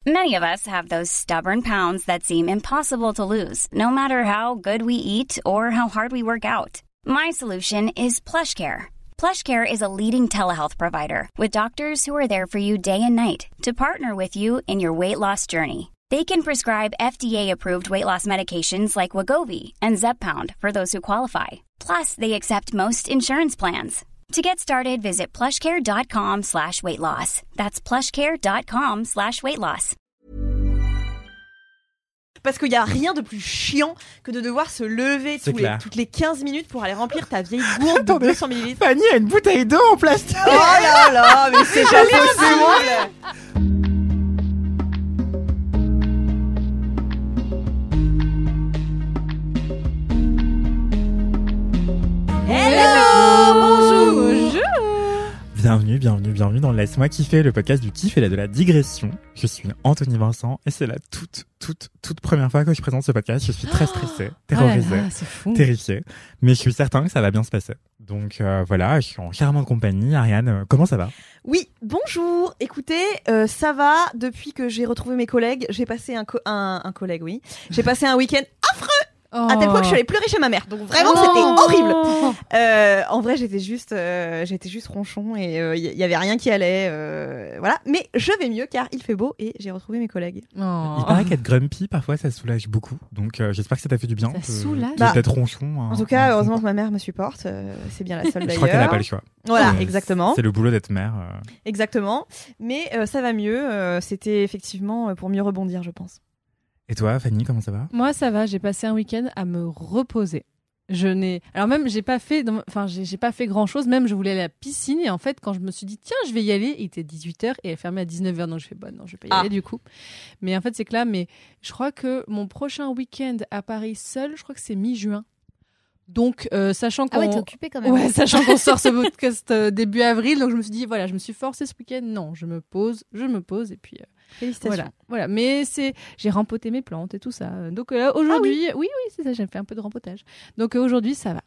Many of us have those stubborn pounds that seem impossible to lose, no matter how good we eat or how hard we work out. My solution is PlushCare. PlushCare is a leading telehealth provider with doctors who are there for you day and night to partner with you in your weight loss journey. They can prescribe FDA-approved weight loss medications like Wegovy and Zepbound for those who qualify. Plus, they accept most insurance plans. To get started, visit plushcare.com/weightloss. That's plushcare.com/weightloss. Parce qu'il n'y a rien de plus chiant que de devoir se lever toutes les 15 minutes pour aller remplir ta vieille gourde de 200 ml. Fanny a une bouteille d'eau en plastique. Oh là là, mais c'est pas possible. Hello, bonjour. Bienvenue dans Laisse-moi kiffer, le podcast du kiff et de la digression. Je suis Anthony Vincent et c'est la toute première fois que je présente ce podcast. Je suis très stressée, terrorisée, terrifiée, mais je suis certain que ça va bien se passer. Donc voilà, je suis en charmante compagnie. Ariane, comment ça va ? Oui, bonjour. Écoutez, ça va depuis que j'ai retrouvé mes collègues. J'ai passé J'ai passé un week-end affreux. À tel point que je suis allée pleurer chez ma mère. Donc vraiment, c'était horrible. En vrai, j'étais juste ronchon et il y avait rien qui allait. Voilà. Mais je vais mieux car il fait beau et j'ai retrouvé mes collègues. Il paraît qu'être grumpy, parfois, ça soulage beaucoup. Donc j'espère que ça t'a fait du bien. Ça soulage. D'être ronchon. En tout cas, heureusement que ma mère me supporte. C'est bien la seule d'ailleurs. Je crois qu'elle n'a pas le choix. Voilà, exactement. C'est le boulot d'être mère. Exactement. Mais ça va mieux. C'était effectivement pour mieux rebondir, je pense. Et toi, Fanny, comment ça va ? Moi, ça va. J'ai passé un week-end à me reposer. J'ai pas fait grand chose. Même, je voulais aller à la piscine. Et en fait, quand je me suis dit, tiens, je vais y aller, il était 18h et elle fermait à 19h. Donc, je fais, non, je vais pas y aller du coup. Mais en fait, c'est que là, je crois que mon prochain week-end à Paris seul, je crois que c'est mi-juin. Donc, sachant qu'on... Ah ouais, t'es occupée quand même. Ouais, sachant qu'on sort ce podcast début avril. Donc, je me suis dit, voilà, je me suis forcée ce week-end. Non, je me pose et puis... Félicitations. Voilà. Mais j'ai rempoté mes plantes et tout ça. Donc là, aujourd'hui, oui, c'est ça, j'ai fait un peu de rempotage. Donc aujourd'hui, ça va.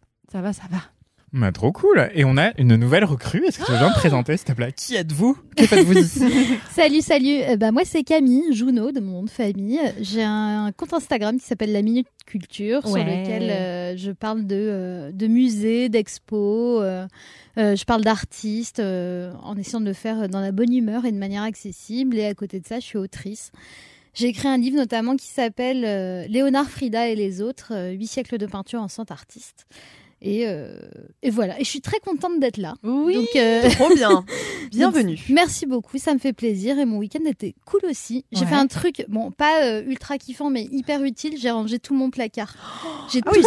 Bah, trop cool. Et on a une nouvelle recrue. Est-ce que tu veux bien te présenter, s'il te plaît ? Qui êtes-vous ? Que faites-vous ici ? Salut. Moi, c'est Camille Junot, de mon nom de famille. J'ai un compte Instagram qui s'appelle La Minute Culture, sur lequel je parle de musées, d'expos. Je parle d'artistes en essayant de le faire dans la bonne humeur et de manière accessible. Et à côté de ça, je suis autrice. J'ai écrit un livre notamment qui s'appelle Léonard, Frida et les autres, 8 siècles de peinture en 100 artistes. Et voilà. Et je suis très contente d'être là. Oui, donc, trop bien. Bienvenue. Donc, merci beaucoup, ça me fait plaisir. Et mon week-end était cool aussi. J'ai fait un truc, pas ultra kiffant, mais hyper utile. J'ai rangé tout mon placard. J'ai tout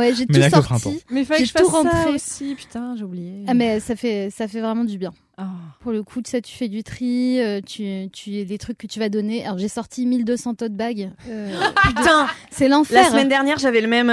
sorti. Mais fallait que je fasse ça aussi. Putain, j'ai oublié. Ah mais ça fait vraiment du bien. Oh. Pour le coup, tu fais du tri, les trucs que tu vas donner. Alors, j'ai sorti 1200 tote bags. Putain, c'est l'enfer. La semaine dernière, j'avais le même.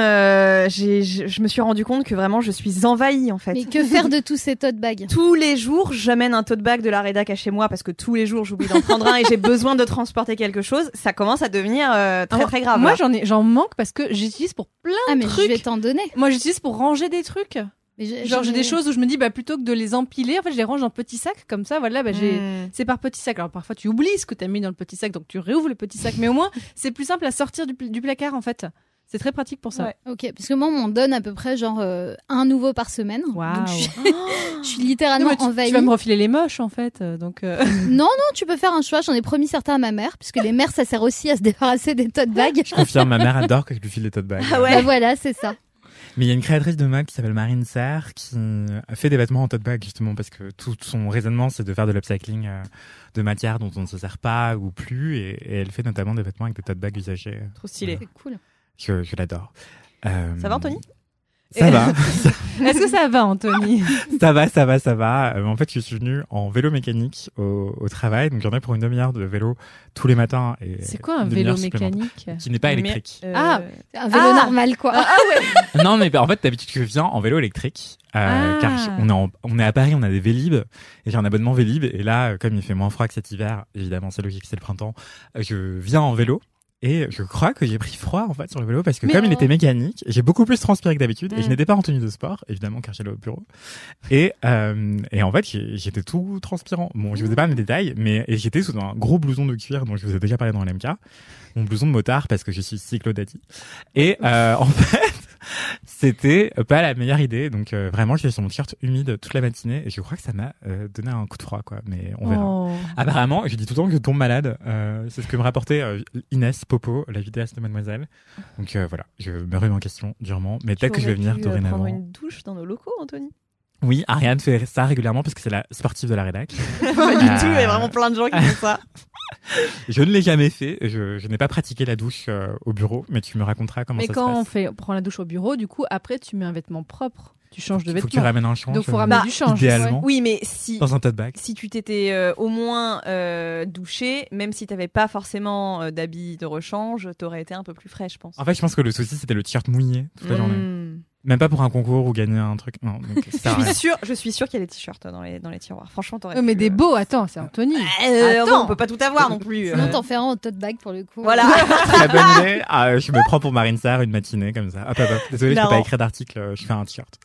Je me suis rendu compte que vraiment, je suis envahie en fait. Mais que faire de tous ces tote bags ? Tous les jours, j'amène un tote bag de la rédac à chez moi parce que tous les jours, j'oublie d'en prendre un et j'ai besoin de transporter quelque chose. Ça commence à devenir très grave. Moi, j'en manque parce que j'utilise pour plein de trucs. Je vais t'en donner. Moi, j'utilise pour ranger des trucs. J'ai des choses où je me dis plutôt que de les empiler, en fait je les range en petits sacs comme ça, voilà, c'est par petits sacs. Alors parfois tu oublies ce que t'as mis dans le petit sac, donc tu réouvres le petit sac, mais au moins c'est plus simple à sortir du placard en fait. C'est très pratique pour ça. Ouais. Ok, parce que moi on m'en donne à peu près un nouveau par semaine. Waouh. Donc je suis littéralement envahie. Tu vas me refiler les moches en fait, donc. Non, tu peux faire un choix. J'en ai promis certains à ma mère, puisque les mères ça sert aussi à se débarrasser des tote bags. Je confirme, ma mère adore que je lui file des tote bags. Ah ouais. Bah voilà, c'est ça. Mais il y a une créatrice de mode qui s'appelle Marine Serre qui a fait des vêtements en tote bag justement parce que tout son raisonnement c'est de faire de l'upcycling de matières dont on ne se sert pas ou plus et elle fait notamment des vêtements avec des tote bags usagés. Trop stylé. C'est cool. Je l'adore. Ça va Anthony ? Ça va. Est-ce que ça va, Anthony ? Ça va. En fait, je suis venu en vélo mécanique au travail. Donc, j'en ai pour une demi-heure de vélo tous les matins. Et c'est quoi un vélo mécanique ? Qui n'est pas électrique. Un vélo normal, quoi. Ah ouais. Non, mais en fait, d'habitude, je viens en vélo électrique. Car on est à Paris, on a des Vélib. Et j'ai un abonnement Vélib. Et là, comme il fait moins froid que cet hiver, évidemment, c'est logique, c'est le printemps, je viens en vélo. Et je crois que j'ai pris froid en fait sur le vélo parce que comme il était mécanique, j'ai beaucoup plus transpiré que d'habitude et je n'étais pas en tenue de sport, évidemment car j'allais au bureau. Et en fait j'étais tout transpirant. Bon, je vous ai pas mes détails, mais j'étais sous un gros blouson de cuir dont je vous ai déjà parlé dans l'MK, mon blouson de motard parce que je suis cyclodaddy. Et en fait c'était pas la meilleure idée, donc vraiment j'étais sur mon t-shirt humide toute la matinée et je crois que ça m'a donné un coup de froid quoi, mais on verra. Apparemment, je dis tout le temps que je tombe malade, c'est ce que me rapportait Inès Popo, la vidéaste de Mademoiselle. Donc voilà, je me remets en question durement, mais peut-être que je vais venir dorénavant. Prendre une douche dans nos locaux, Anthony. Oui, Ariane fait ça régulièrement parce que c'est la sportive de la rédac. Pas du tout, il y a vraiment plein de gens qui font ça. Je ne l'ai jamais fait, je n'ai pas pratiqué la douche au bureau, mais tu me raconteras comment ça se passe. Mais quand on prend la douche au bureau, du coup, après tu mets un vêtement propre, tu changes de vêtement. Faut que tu ramènes un change. Donc faut ramener du change. Idéalement. Oui, mais si dans un tote bag. Si tu t'étais au moins douché, même si t'avais pas forcément d'habits de rechange, t'aurais été un peu plus frais, je pense. En fait, je pense que le souci c'était le t-shirt mouillé toute la journée. Même pas pour un concours ou gagner un truc. Non, donc, je suis sûre qu'il y a des t-shirts dans les tiroirs. Franchement, t'aurais mais des beaux, attends, c'est Anthony. Attends, on peut pas tout avoir non plus. Sinon, t'en fais un en tote bag pour le coup. Voilà. Très bonne idée. Je me prends pour Marine Sarr une matinée comme ça. Hop. Désolé, je peux pas écrire d'article, je fais un t-shirt.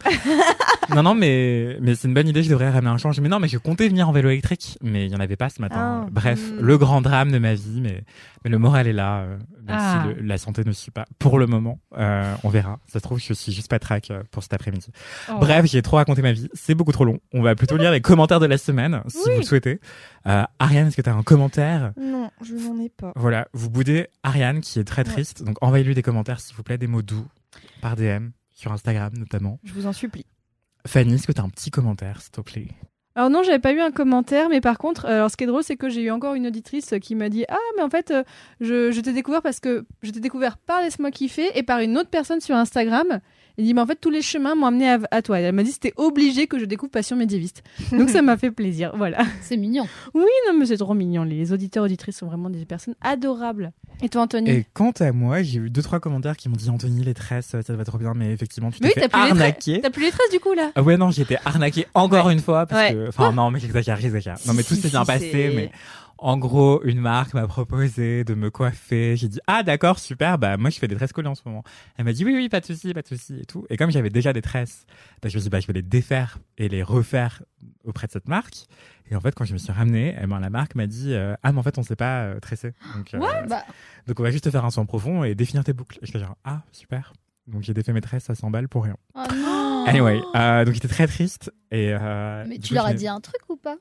non, mais c'est une bonne idée, je devrais ramener un change. Mais non, mais je comptais venir en vélo électrique, mais il y en avait pas ce matin. Bref, le grand drame de ma vie, mais le moral est là, même si la santé ne suit pas. Pour le moment, on verra. Ça se trouve, je suis juste pas track pour cet après-midi. Bref, j'ai trop raconté ma vie. C'est beaucoup trop long. On va plutôt lire les commentaires de la semaine, si vous le souhaitez. Ariane, est-ce que tu as un commentaire? Non, je n'en ai pas. Voilà, vous boudez Ariane qui est très triste. Donc envoyez-lui des commentaires, s'il vous plaît, des mots doux, par DM, sur Instagram notamment. Je vous en supplie. Fanny, est-ce que tu as un petit commentaire, s'il te plaît? Alors non, j'avais pas eu un commentaire, mais par contre, ce qui est drôle, c'est que j'ai eu encore une auditrice qui m'a dit mais en fait, je t'ai découvert parce que je t'ai découvert par Laisse-moi kiffer et par une autre personne sur Instagram. Elle dit mais en fait tous les chemins m'ont amené à toi. Elle m'a dit c'était obligé que je découvre Passion médiéviste. Donc ça m'a fait plaisir, voilà. C'est mignon. Oui, non mais c'est trop mignon. Les auditeurs auditrices sont vraiment des personnes adorables. Et toi Anthony? Et quant à moi, j'ai eu 2-3 commentaires qui m'ont dit Anthony les tresses, ça va trop bien, mais effectivement tu t'es fait arnaquer. T'as plus les tresses du coup là? Ouais non, j'ai été arnaqué encore une fois parce que enfin non mais j'exagère. Non mais tout s'est bien passé, mais en gros, une marque m'a proposé de me coiffer. J'ai dit, d'accord, super, bah, moi, je fais des tresses collées en ce moment. Elle m'a dit, oui, pas de souci, et tout. Et comme j'avais déjà des tresses, bah, je me suis dit, je vais les défaire et les refaire auprès de cette marque. Et en fait, quand je me suis ramenée, la marque m'a dit, mais en fait, on sait pas tresser. Donc, on va juste te faire un soin profond et définir tes boucles. Et je suis genre, super. Donc, j'ai défait mes tresses à 100 balles pour rien. Oh non! Anyway, donc, j'étais très triste. Et, mais tu leur as dit un truc ou pas?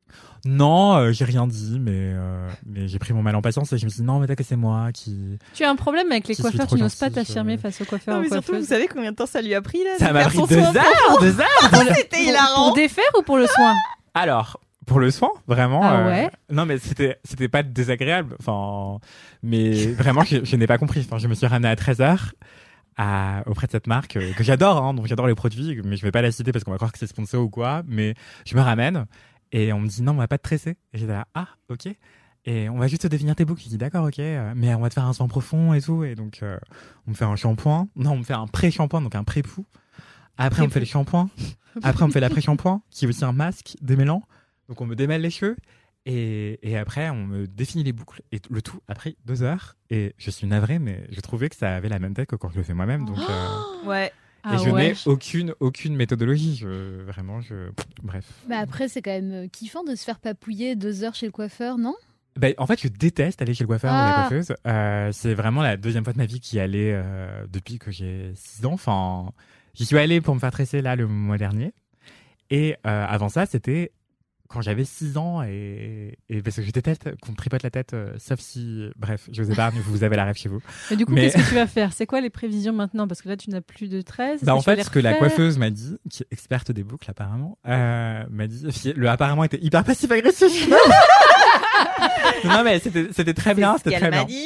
Non, j'ai rien dit, mais j'ai pris mon mal en patience et je me suis dit non, mais t'as que c'est moi qui. Tu as un problème avec les coiffeurs, tu n'oses pas t'affirmer face aux coiffeurs. Non, mais surtout, vous savez combien de temps ça lui a pris là? Ça m'a pris 2 heures. C'était hilarant. Pour défaire ou pour le soin? Alors, pour le soin, vraiment. Ouais. Non, mais c'était pas désagréable. Enfin, mais vraiment, je n'ai pas compris. Enfin, je me suis ramenée à 13h. Auprès de cette marque que j'adore, hein, donc j'adore les produits, mais je vais pas la citer parce qu'on va croire que c'est sponsor ou quoi. Mais je me ramène. Et on me dit non, on va pas te tresser. Et j'étais là, ok. Et on va juste te définir tes boucles. Je dis d'accord, ok. Mais on va te faire un soin profond et tout. Et donc, on me fait un shampoing. Non, on me fait un pré-shampoing, donc un pré-pou. Après, on me fait le shampoing. Après, on me fait l'après-shampoing, qui est aussi un masque démêlant. Donc, on me démêle les cheveux. Et après, on me définit les boucles. Et le tout a pris 2 heures. Et je suis navrée, mais je trouvais que ça avait la même tête que quand je le fais moi-même. Donc, ouais. Et je n'ai aucune méthodologie. Bref. Bah après, c'est quand même kiffant de se faire papouiller 2 heures chez le coiffeur, non? Bah, en fait, je déteste aller chez le coiffeur ou la coiffeuse. C'est vraiment la deuxième fois de ma vie qui y allait depuis que j'ai 6 ans. Enfin, j'y suis allée pour me faire tresser là le mois dernier. Et avant ça, c'était quand j'avais 6 ans et parce que je déteste qu'on me tripote la tête, sauf si, bref, je vous épargne, vous avez la rêve chez vous. Et du coup, qu'est-ce que tu vas faire? C'est quoi les prévisions maintenant? Parce que là, tu n'as plus de tresses. Bah, en fait, ce que la coiffeuse m'a dit, qui est experte des boucles apparemment, m'a dit, le apparemment était hyper passif-agressif. Non, mais c'était très bien, c'était très bien.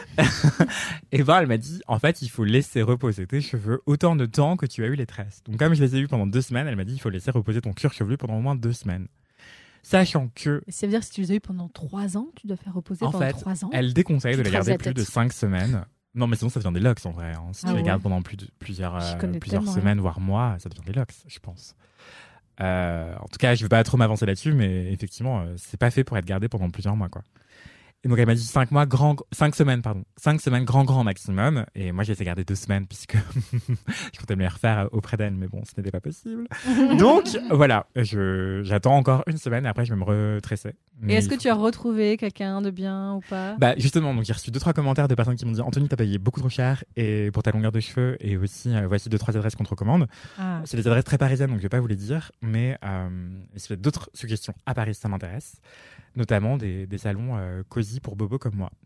Et elle m'a dit, en fait, il faut laisser reposer tes cheveux autant de temps que tu as eu les tresses. Donc, comme je les ai eu pendant 2 semaines, elle m'a dit, il faut laisser reposer ton cuir chevelu pendant au moins 2 semaines. Sachant que... Ça veut dire que si tu les as eu pendant 3 ans, tu dois faire reposer pendant 3 ans. Elle déconseille de les garder plus de 5 semaines. Non, mais sinon, ça devient des locks en vrai. Hein. Si tu les gardes pendant plusieurs semaines, voire mois, ça devient des locks, je pense. En tout cas, je ne veux pas trop m'avancer là-dessus, mais effectivement, c'est pas fait pour être gardé pendant plusieurs mois, quoi. Et donc elle m'a dit 5 semaines, 5 semaines grand maximum. Et moi j'ai essayé de garder 2 semaines puisque je comptais me les refaire auprès d'elle, mais bon, ce n'était pas possible. Donc voilà, j'attends encore 1 semaine et après je vais me retresser. Et est-ce que tu as retrouvé quelqu'un de bien ou pas? Bah justement, donc j'ai reçu 2-3 commentaires de personnes qui m'ont dit Anthony, t'as payé beaucoup trop cher et pour ta longueur de cheveux, et aussi voici 2-3 adresses qu'on te recommande. C'est des adresses très parisiennes, donc je vais pas vous les dire, mais s'il y a d'autres suggestions à Paris, ça m'intéresse. Notamment des salons cosy pour bobos comme moi.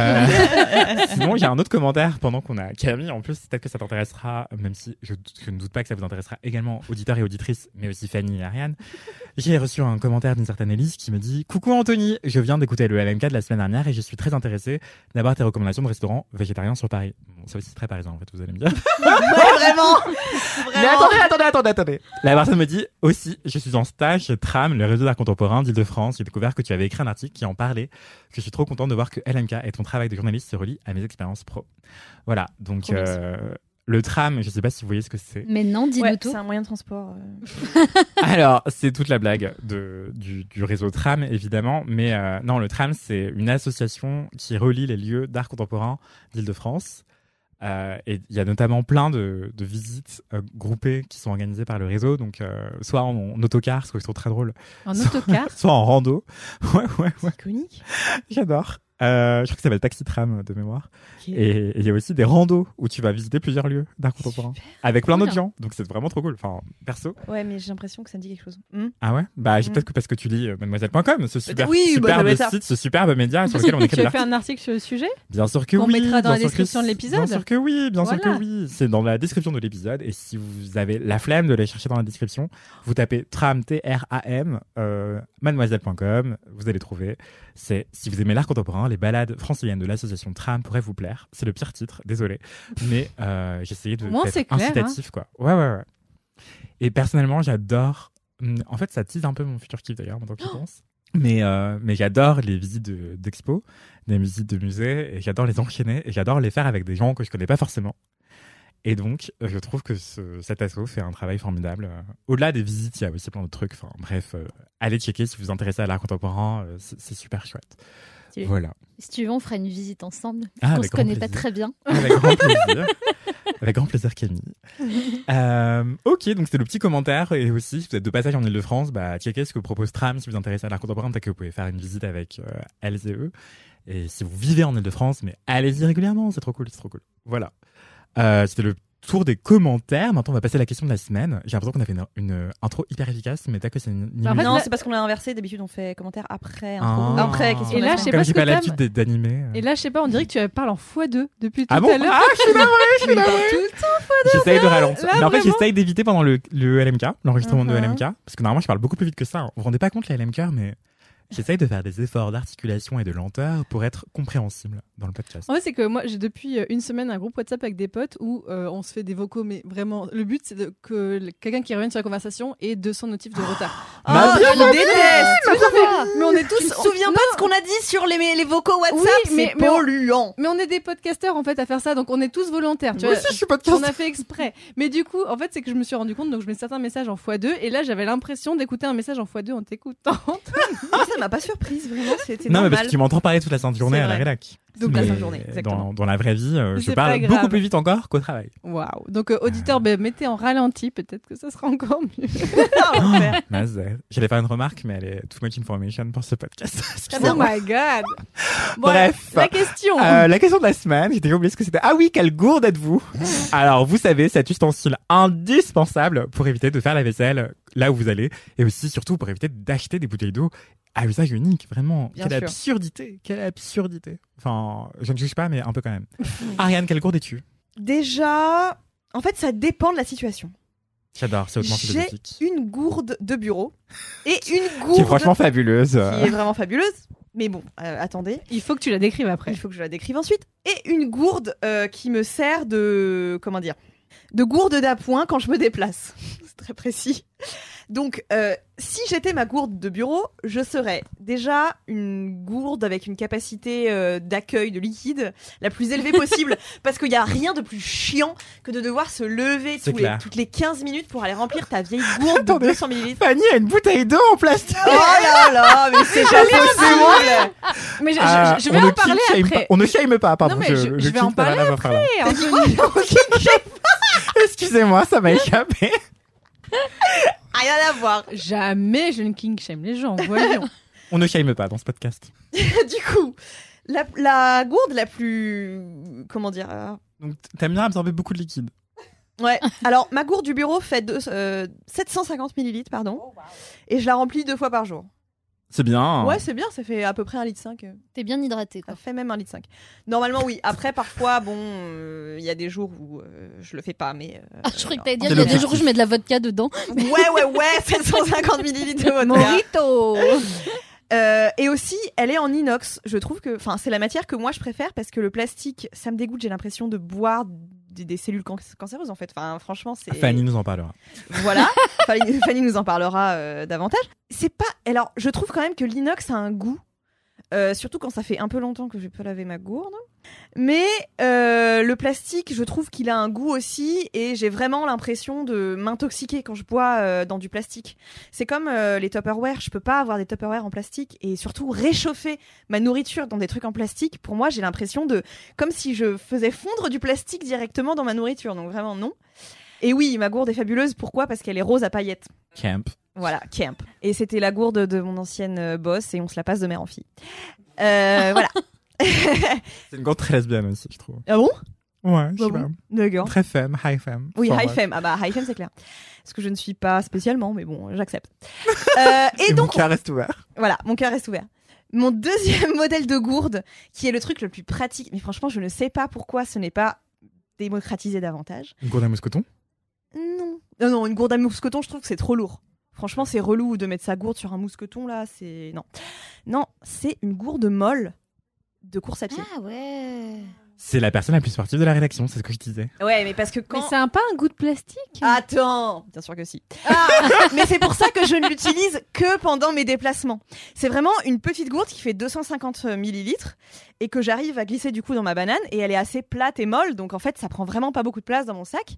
Sinon, il y a un autre commentaire pendant qu'on a Camille. En plus, peut-être que ça t'intéressera, même si je ne doute pas que ça vous intéressera également, auditeurs et auditrices, mais aussi Fanny et Ariane. J'ai reçu un commentaire d'une certaine Élise qui me dit « Coucou Anthony, je viens d'écouter le LMK de la semaine dernière et je suis très intéressée d'avoir tes recommandations de restaurants végétariens sur Paris. » Bon, c'est aussi très parisien, en fait, vous allez me dire. Vraiment. Mais attendez. La personne me dit aussi, je suis en stage chez Tram, le réseau d'art contemporain d'Île-de-France. J'ai découvert que tu avais écrit un article qui en parlait. Je suis trop contente de voir que LMK et ton travail de journaliste se relie à mes expériences pro. Voilà, donc le tram, je sais pas si vous voyez ce que c'est. Mais non, dis-nous tout. C'est un moyen de transport. Alors, c'est toute la blague du réseau tram, évidemment. Mais non, le tram, c'est une association qui relie les lieux d'art contemporain d'Île-de-France. Et il y a notamment plein de visites groupées qui sont organisées par le réseau, donc soit en autocar, ce que je trouve très drôle. Autocar soit en rando. Ouais. C'est iconique. J'adore. Je crois que ça s'appelle Taxi Tram de mémoire. Okay. Et il y a aussi des randos où tu vas visiter plusieurs lieux d'art contemporain avec plein d'autres gens. Donc c'est vraiment trop cool. Enfin, perso. Ouais, mais j'ai l'impression que ça me dit quelque chose. Ah ouais? Bah, peut-être que parce que tu lis mademoiselle.com, ce superbe site, ce superbe média sur lequel on écrit des articles. Tu as fait un article sur le sujet? Bien sûr que oui. On mettra dans la description de l'épisode. Bien sûr que oui. C'est dans la description de l'épisode. Et si vous avez la flemme de les chercher dans la description, vous tapez tram, T-R-A-M, mademoiselle.com, vous allez trouver. C'est si vous aimez l'art contemporain, les balades franciliennes de l'association Tram pourraient vous plaire. C'est le pire titre, désolé, mais j'essayais d'être incitatif, quoi. Ouais. Et personnellement, j'adore. En fait, ça tease un peu mon futur kiff d'ailleurs, maintenant que j'y pense. Mais j'adore les visites d'expo, des visites de musées, et j'adore les enchaîner, et j'adore les faire avec des gens que je connais pas forcément. Et donc, je trouve que cet asso fait un travail formidable. Au-delà des visites, il y a aussi plein d'autres trucs. Enfin, bref, allez checker si vous vous intéressez à l'art contemporain. C'est super chouette. Voilà. Si tu veux, on fera une visite ensemble. On se connaît pas très bien. Avec grand plaisir. Avec grand plaisir, Camille. Ok, donc c'était le petit commentaire. Et aussi, si vous êtes de passage en Ile-de-France, checkez ce que propose Tram si vous vous intéressez à l'art contemporain. Peut-être que vous pouvez faire une visite avec elles et eux. Et si vous vivez en Ile-de-France, mais allez-y régulièrement, c'est trop cool. Voilà. C'était le tour des commentaires. Maintenant, on va passer à la question de la semaine. J'ai l'impression qu'on a fait une intro hyper efficace, mais t'as que c'est une... Non, c'est parce qu'on l'a inversé. D'habitude, on fait commentaire après intro. Après question. Et là, je sais pas, j'ai pas l'habitude d'animer. Et là, je sais pas, on dirait que tu parles en x2 depuis tout à l'heure. Ah, je suis navrée, tout le temps x2. J'essaye de ralentir. Mais en fait, j'essaye d'éviter pendant le LMK, l'enregistrement de LMK, parce que normalement, je parle beaucoup plus vite que ça. Vous vous rendez pas compte, la LMK, mais... J'essaye de faire des efforts d'articulation et de lenteur pour être compréhensible dans le podcast. En fait, c'est que moi, j'ai depuis 1 semaine un groupe WhatsApp avec des potes où on se fait des vocaux, mais vraiment, le but, c'est que quelqu'un qui revienne sur la conversation ait 200 notifs de retard. Je déteste. Mais on est tous... Tu te souviens pas de ce qu'on a dit sur les vocaux WhatsApp? C'est polluant. Mais on est des podcasteurs, en fait, à faire ça, donc on est tous volontaires. Moi aussi, je suis podcasteur. On a fait exprès. Mais du coup, en fait, c'est que je me suis rendu compte, donc je mets certains messages en x2, et là, j'avais l'impression d'écouter un message en x2 en t'écoutant. Ça m'a pas surprise, vraiment, c'était non, normal. Mais parce que tu m'entends parler toute la sainte journée à la rédac. Donc la sainte journée, exactement. Dans la vraie vie, je parle beaucoup plus vite encore qu'au travail. Waouh. Donc auditeur, mettez en ralenti, peut-être que ça sera encore mieux. J'allais faire une remarque, mais elle est too much information pour ce podcast. Oh my god. Bref. La question. La question de la semaine, j'étais oublié ce que c'était. Ah oui, quelle gourde êtes-vous? Alors, vous savez, cet ustensile indispensable pour éviter de faire la vaisselle là où vous allez, et aussi, surtout, pour éviter d'acheter des bouteilles d'eau à usage unique, vraiment. Quelle absurdité. Enfin, je ne juge pas, mais un peu quand même. Ariane, quelle gourde es-tu? Déjà, en fait, ça dépend de la situation. J'adore, c'est hautement philosophique. J'ai une gourde de bureau et une gourde... qui est franchement fabuleuse. Qui est vraiment fabuleuse. Mais bon, attendez. Il faut que tu la décrives après. Il faut que je la décrive ensuite. Et une gourde qui me sert de... Comment dire ? De gourde d'appoint quand je me déplace. C'est très précis. Donc, si j'étais ma gourde de bureau, je serais déjà une gourde avec une capacité d'accueil de liquide la plus élevée possible. Parce qu'il n'y a rien de plus chiant que de devoir se lever toutes les 15 minutes pour aller remplir ta vieille gourde de 200 ml. Fanny a une bouteille d'eau en plastique. Oh là là, mais c'est pas possible. Mais je vais en parler après. On ne shame pas, pardon. Non, mais je vais en parler après. Excusez-moi, ça m'a échappé. Rien à voir. Jamais je ne king shame les gens, voyons. On ne shame pas dans ce podcast. Du coup, la gourde la plus... Comment dire Donc, t'aimes bien absorber beaucoup de liquide. Ouais. Alors, ma gourde du bureau fait 750 millilitres, pardon. Oh, wow. Et je la remplis 2 fois par jour. C'est bien. Ouais, c'est bien, ça fait à peu près 1,5 litre. T'es bien hydraté, quoi. Ça fait même 1,5 litre. Normalement, oui. Après, parfois, bon, il y a des jours où je le fais pas, mais... je croyais que t'allais dire, il y a des jours où je mets de la vodka dedans. Ouais, 750 millilitres de vodka. Morito. Et aussi, elle est en inox. Je trouve que... Enfin, c'est la matière que moi, je préfère parce que le plastique, ça me dégoûte. J'ai l'impression de boire des cellules cancéreuses, en fait. Enfin, franchement, c'est... Fanny nous en parlera. Voilà. Fanny nous en parlera davantage. C'est pas... Alors, je trouve quand même que l'inox a un goût. Surtout quand ça fait un peu longtemps que je peux laver ma gourde. Mais le plastique, je trouve qu'il a un goût aussi et j'ai vraiment l'impression de m'intoxiquer quand je bois dans du plastique. C'est comme les Tupperware, je peux pas avoir des Tupperware en plastique et surtout réchauffer ma nourriture dans des trucs en plastique. Pour moi, j'ai l'impression de... Comme si je faisais fondre du plastique directement dans ma nourriture, donc vraiment non. Et oui, ma gourde est fabuleuse, pourquoi ? Parce qu'elle est rose à paillettes. Camp. Voilà, camp. Et c'était la gourde de mon ancienne boss et on se la passe de mère en fille. Voilà. C'est une gourde très lesbienne aussi, je trouve. Ah bon ? Ouais, je sais pas. D'accord. Très femme, high femme. Oui, high femme. Ah bah, high femme, c'est clair. Parce que je ne suis pas spécialement, mais bon, j'accepte. Et donc, mon cœur reste ouvert. Voilà, mon cœur reste ouvert. Mon deuxième modèle de gourde, qui est le truc le plus pratique, mais franchement, je ne sais pas pourquoi ce n'est pas démocratisé davantage. Une gourde à mousqueton ? Non, une gourde à mousqueton, je trouve que c'est trop lourd. Franchement, c'est relou de mettre sa gourde sur un mousqueton, là, c'est... Non, c'est une gourde molle de course à pied. Ah ouais. C'est la personne la plus sportive de la rédaction, c'est ce que je disais. Ouais, mais parce que quand... Mais ça n'a pas un goût de plastique ? Attends, bien sûr que si. Mais c'est pour ça que je ne l'utilise que pendant mes déplacements. C'est vraiment une petite gourde qui fait 250 millilitres et que j'arrive à glisser du coup dans ma banane et elle est assez plate et molle, donc en fait ça prend vraiment pas beaucoup de place dans mon sac.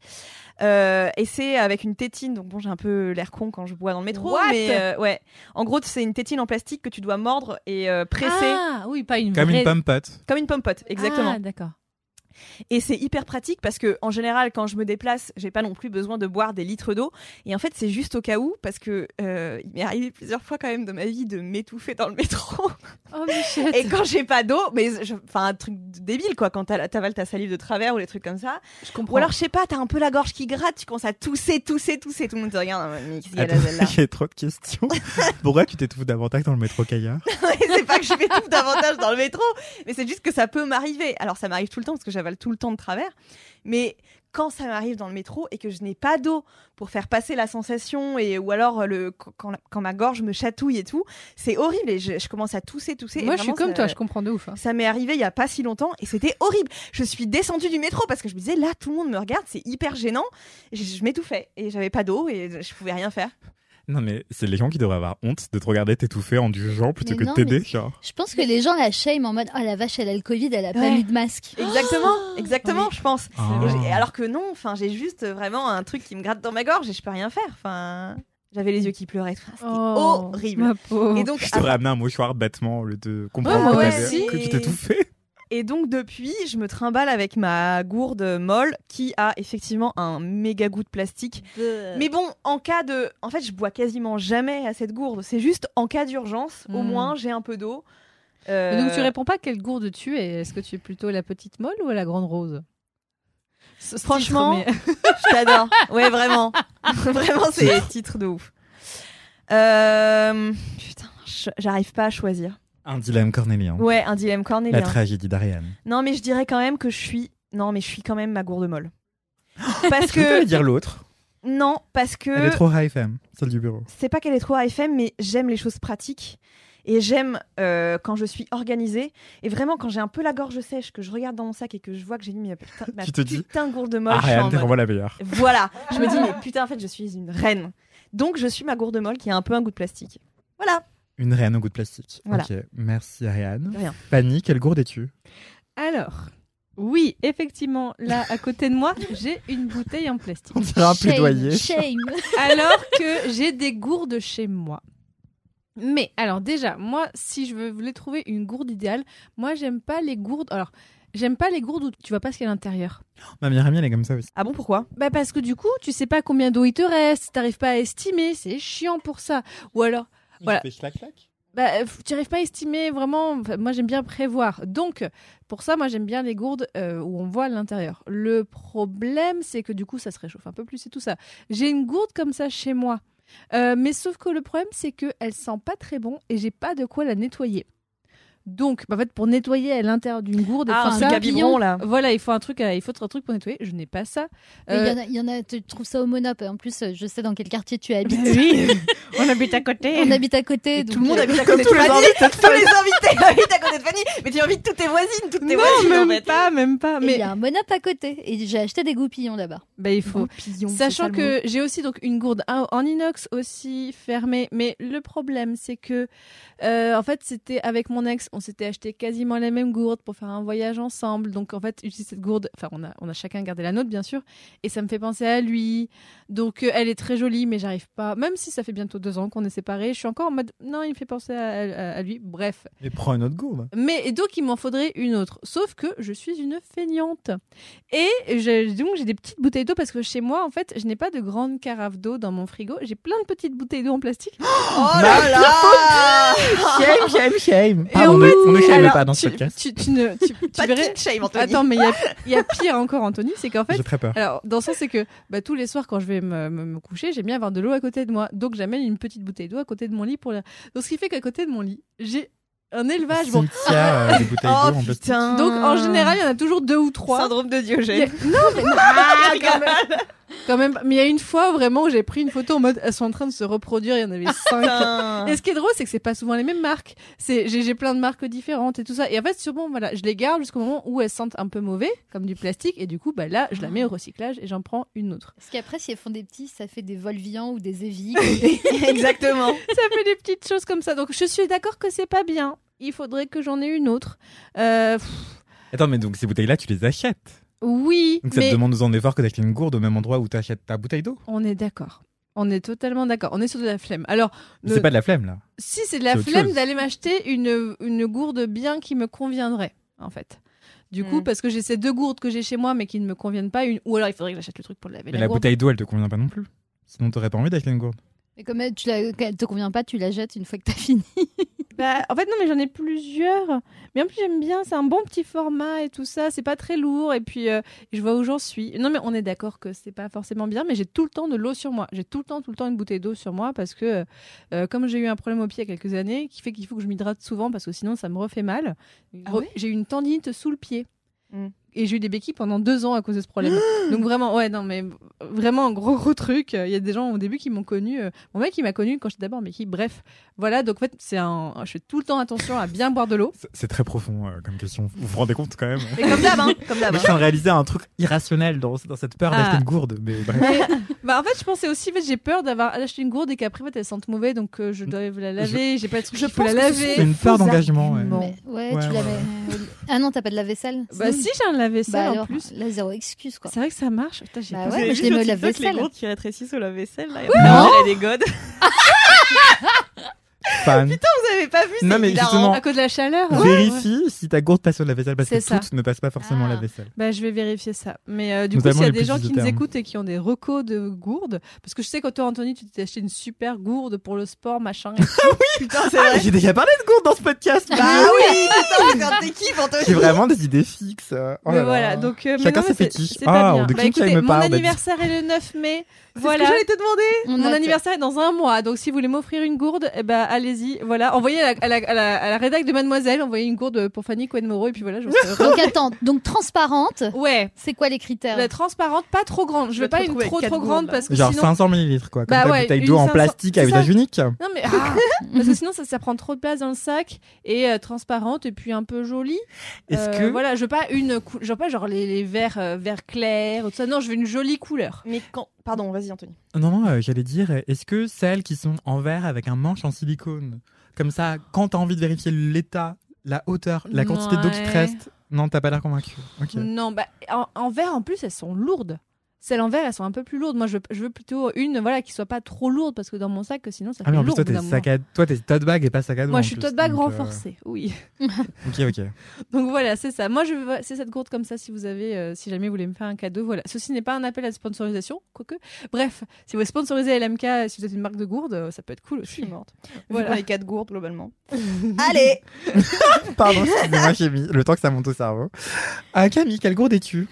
Et c'est avec une tétine, donc bon j'ai un peu l'air con quand je bois dans le métro, mais ouais. En gros c'est une tétine en plastique que tu dois mordre et presser. Ah oui, pas une Comme vraie... une pomme-pote. Comme une pomme-pote, exactement. Ah d'accord. Et c'est hyper pratique parce que en général quand je me déplace j'ai pas non plus besoin de boire des litres d'eau et en fait c'est juste au cas où parce que il m'est arrivé plusieurs fois quand même de ma vie de m'étouffer dans le métro. Oh Michette. Et quand j'ai pas d'eau, enfin un truc débile quoi, quand t'avales ta salive de travers ou des trucs comme ça. Je comprends. Ou alors je sais pas, t'as un peu la gorge qui gratte, tu commences à tousser, tout le monde te regarde. Mais qu'est-ce qu'il y a là? J'ai trop de questions. Pourquoi tu t'étouffes davantage dans le métro qu'ailleurs? C'est pas que je m'étouffe davantage dans le métro, mais c'est juste que ça peut m'arriver. Alors ça m'arrive tout le temps parce que j'avale tout le temps de travers, mais quand ça m'arrive dans le métro et que je n'ai pas d'eau pour faire passer la sensation ou alors quand ma gorge me chatouille et tout, c'est horrible et je commence à tousser. Moi je suis comme toi, je comprends de ouf. Ça m'est arrivé il y a pas si longtemps et c'était horrible. Je suis descendue du métro parce que je me disais là tout le monde me regarde, c'est hyper gênant. Je m'étouffais et j'avais pas d'eau et je pouvais rien faire. Non mais c'est les gens qui devraient avoir honte de te regarder t'étouffer en endugeant plutôt que de t'aider. Genre. Je pense que les gens la shame en mode oh la vache elle a le Covid, elle a pas mis de masque. Exactement, je pense. Oh. Alors que non, enfin j'ai juste vraiment un truc qui me gratte dans ma gorge et je peux rien faire. Enfin, j'avais les yeux qui pleuraient. C'était horrible. Et donc je t'aurais amené un mouchoir bêtement au lieu de comprendre que tu t'étouffais. Et donc depuis, je me trimballe avec ma gourde molle qui a effectivement un méga goût de plastique. Mais bon, en fait, je bois quasiment jamais à cette gourde. C'est juste en cas d'urgence, au moins j'ai un peu d'eau. Donc tu réponds pas quelle gourde tu es. Est-ce que tu es plutôt la petite molle ou la grande rose? Franchement, je t'adore. Ouais, vraiment. Vraiment, c'est titre de ouf. Putain, j'arrive pas à choisir. Un dilemme cornélien. Ouais, un dilemme cornélien. La tragédie d'Ariane. Non, mais je dirais quand même que je suis quand même ma gourde molle. Parce que... Tu peux dire l'autre. Non, parce que... Elle est trop high femme, celle du bureau. C'est pas qu'elle est trop high femme, mais j'aime les choses pratiques. Et j'aime quand je suis organisée. Et vraiment, quand j'ai un peu la gorge sèche, que je regarde dans mon sac et que je vois que j'ai mis ma putain gourde molle. Ariane, t'es vraiment la meilleure. Voilà. Je me dis, mais putain, en fait, je suis une reine. Donc je suis ma gourde molle qui a un peu un goût de plastique. Voilà. Une reine au goût de plastique. Voilà. Ok, merci Ariane. De rien. Fanny, quelle gourde es-tu? Alors, oui, effectivement, là, à côté de moi, j'ai une bouteille en plastique. On dirait un plaidoyer. Shame. Alors que j'ai des gourdes chez moi. Mais, alors déjà, moi, si je voulais trouver une gourde idéale, moi, j'aime pas les gourdes... Alors, j'aime pas les gourdes où tu vois pas ce qu'il y a à l'intérieur. Ma meilleure amie, elle est comme ça aussi. Ah bon, pourquoi? Bah parce que du coup, tu sais pas combien d'eau il te reste, t'arrives pas à estimer, c'est chiant pour ça. Ou alors... Voilà. Tu n'arrives pas à estimer vraiment. Enfin, moi, j'aime bien prévoir. Donc, pour ça, moi, j'aime bien les gourdes où on voit l'intérieur. Le problème, c'est que du coup, ça se réchauffe un peu plus et tout ça. J'ai une gourde comme ça chez moi. Mais sauf que le problème, c'est qu'elle sent pas très bon et j'ai pas de quoi la nettoyer. Donc, en fait, pour nettoyer à l'intérieur d'une gourde, il faut un truc à biberon, là. Voilà, il faut un truc pour nettoyer. Je n'ai pas ça. Il y en a, tu trouves ça au Monop. En plus, je sais dans quel quartier tu habites. Oui, on habite à côté. On habite à côté. Et donc, tout le monde habite à côté de Fanny. Tous les invités habitent à côté de Fanny. Mais tu invites toutes tes voisines, Non, en fait. même pas. Et Mais il y a un Monop à côté. Et j'ai acheté des goupillons là-bas. bah, il faut. Sachant que j'ai aussi donc une gourde en inox aussi fermée. Mais le problème, c'est que en fait, c'était avec mon ex, on s'était acheté quasiment la même gourde pour faire un voyage ensemble. Donc en fait, j'utilise cette gourde. Enfin, on a chacun gardé la nôtre, bien sûr. Et ça me fait penser à lui. Donc elle est très jolie, mais j'arrive pas. Même si ça fait bientôt 2 ans qu'on est séparés, je suis encore en mode non, il me fait penser à lui. Bref. Mais prends une autre gourde. Mais et donc il m'en faudrait une autre. Sauf que je suis une feignante. Et donc j'ai des petites bouteilles d'eau parce que chez moi, en fait, je n'ai pas de grande carafe d'eau dans mon frigo. J'ai plein de petites bouteilles d'eau en plastique. Oh là là. Shame. Et Pardon, en fait, on ne shame alors, pas dans ce podcast. Tu Pas de verrais. kid shame, Anthony. Attends, mais il y a pire encore, Anthony, c'est qu'en fait, J'ai très peur. alors dans le sens c'est que tous les soirs quand je vais me coucher, j'aime bien avoir de l'eau à côté de moi. Donc j'amène une petite bouteille d'eau à côté de mon lit pour. Donc ce qui fait qu'à côté de mon lit, j'ai un élevage. Bon. Cimetière, des bouteilles d'eau en plastique. putain. Donc en général, il y en a toujours 2 ou 3. Syndrome de Diogène. Quand même. Mais il y a une fois vraiment où j'ai pris une photo en mode elles sont en train de se reproduire, il y en avait 5. Et ce qui est drôle, c'est que c'est pas souvent les mêmes marques. J'ai plein de marques différentes et tout ça. Et en fait, sûrement, voilà, je les garde jusqu'au moment où elles sentent un peu mauvais, comme du plastique. Et du coup, là, je la mets au recyclage et j'en prends une autre. Parce qu'après, si elles font des petits, ça fait des Volvian ou des Evian. Exactement. Ça fait des petites choses comme ça. Donc je suis d'accord que c'est pas bien. Il faudrait que j'en ai une autre. Attends, mais donc ces bouteilles-là, tu les achètes. Oui, Donc ça mais te demande autant d'efforts que d'acheter une gourde au même endroit où tu achètes ta bouteille d'eau. on est d'accord. On est totalement d'accord. On est sur de la flemme. Alors, C'est pas de la flemme là. si c'est de la c'est autre flemme chose. d'aller m'acheter une gourde bien qui me conviendrait, en fait. Du coup, parce que j'ai ces 2 gourdes que j'ai chez moi mais qui ne me conviennent pas, ou alors il faudrait que j'achète le truc pour laver Mais la la gourde. bouteille d'eau, elle te convient pas non plus. Sinon, t'aurais pas envie d'acheter une gourde. Et comme elle te convient pas, tu la jettes une fois que t'as fini. En fait, non, mais j'en ai plusieurs. Mais en plus, j'aime bien. C'est un bon petit format et tout ça. C'est pas très lourd. Et puis, je vois où j'en suis. Non, mais on est d'accord que c'est pas forcément bien. Mais j'ai tout le temps de l'eau sur moi. J'ai tout le temps une bouteille d'eau sur moi parce que, comme j'ai eu un problème au pied il y a quelques années, qui fait qu'il faut que je m'hydrate souvent parce que sinon, ça me refait mal. J'ai eu une tendinite sous le pied. Et j'ai eu des béquilles pendant 2 ans à cause de ce problème. Donc vraiment, vraiment un gros truc. Il y a des gens au début qui m'ont connu. Mon mec, il m'a connu quand j'étais d'abord en béquille. Bref, voilà. Donc en fait, je fais tout le temps attention à bien boire de l'eau. C'est très profond comme question. Vous vous rendez compte quand même? Et comme d'hab, hein. Comme d'hab. Mais je viens de réaliser un truc irrationnel dans cette peur d'acheter une gourde. Mais bref. En fait, je pensais aussi, j'ai peur d'avoir acheté une gourde et qu'après, en fait, elle sente mauvais, donc je dois la laver. J'ai pas de truc, je peux la laver. C'est une peur d'engagement. Ouais, tu la mets. Ah non, t'as pas de lave-vaisselle? Bah si, j'ai un lave-vaisselle en plus. Là, zéro excuse quoi. C'est vrai que ça marche. Putain, j'ai Bah pas ouais, moi je les mets au lave-vaisselle. Les gourdes qui rétrécissent au lave-vaisselle, là. Non. Il y a des godes. Fan. Putain, vous avez pas vu, Non, c'est mais hilarant. justement, à cause de la chaleur. vérifie si ta gourde passe au lave-vaisselle parce que C'est ça. toutes ne passent pas forcément au lave-vaisselle. Bah, je vais vérifier ça. Mais du Nous coup, avons s'il y a les des gens petits qui nous termes. écoutent et qui ont des recos de gourdes, parce que je sais que toi, Anthony, tu t'es acheté une super gourde pour le sport, machin. Et tout. Putain, c'est vrai. J'ai déjà parlé de gourde dans ce podcast. Bah oui, putain, mais quand t'es qui, Anthony? J'ai vraiment des idées fixes. Oh Mais là voilà, là. donc Chacun ses fétiches. c'est pas bien. De Bah, qui écoutez, me mon parle anniversaire est le 9 mai. C'est ce Voilà. que j'allais te demander. Mon anniversaire est dans 1 mois, donc si vous voulez m'offrir une gourde, eh ben allez-y. Voilà, envoyez à la rédac de Mademoiselle, envoyez une gourde pour Fanny Cohen-Moreau et puis voilà. Je vous serai Donc attends, donc transparente. Ouais. C'est quoi les critères? La transparente, pas trop grande. Je veux vais te pas une retrouver trop avec 4 grande gourdes, parce que Genre sinon. 500 millilitres quoi. Comme Bah ta ouais, bouteille une d'eau en 500, plastique à c'est usage ça. unique. Non mais parce que sinon ça prend trop de place dans le sac et transparente et puis un peu jolie. Est-ce que Voilà, je veux pas genre les verts verts clairs ou tout ça. Non, je veux une jolie couleur. Mais quand Pardon, vas-y Anthony. Non, j'allais dire, est-ce que celles qui sont en verre avec un manche en silicone, comme ça, quand t'as envie de vérifier l'état, la hauteur, la quantité d'eau qui te reste, non, t'as pas l'air convaincu. Okay. Non, en verre, en plus, elles sont lourdes. Celles en verre, elles sont un peu plus lourdes. Moi, je veux plutôt une qui soit pas trop lourde parce que dans mon sac, sinon ça fait lourd. Mais en plus, toi, t'es tote bag et pas sac à dos. Moi, je suis tote bag renforcée, oui. Ok. Donc voilà, c'est ça. Moi, c'est cette gourde comme ça si vous avez, si jamais vous voulez me faire un cadeau. Voilà. Ceci n'est pas un appel à la sponsorisation, quoique. Bref, si vous voulez sponsoriser LMK, si vous êtes une marque de gourde, ça peut être cool aussi. Voilà. Les 4 gourdes globalement. Allez. Pardon, excusez-moi, j'ai mis le temps que ça monte au cerveau. Camille, quelle gourde es-tu?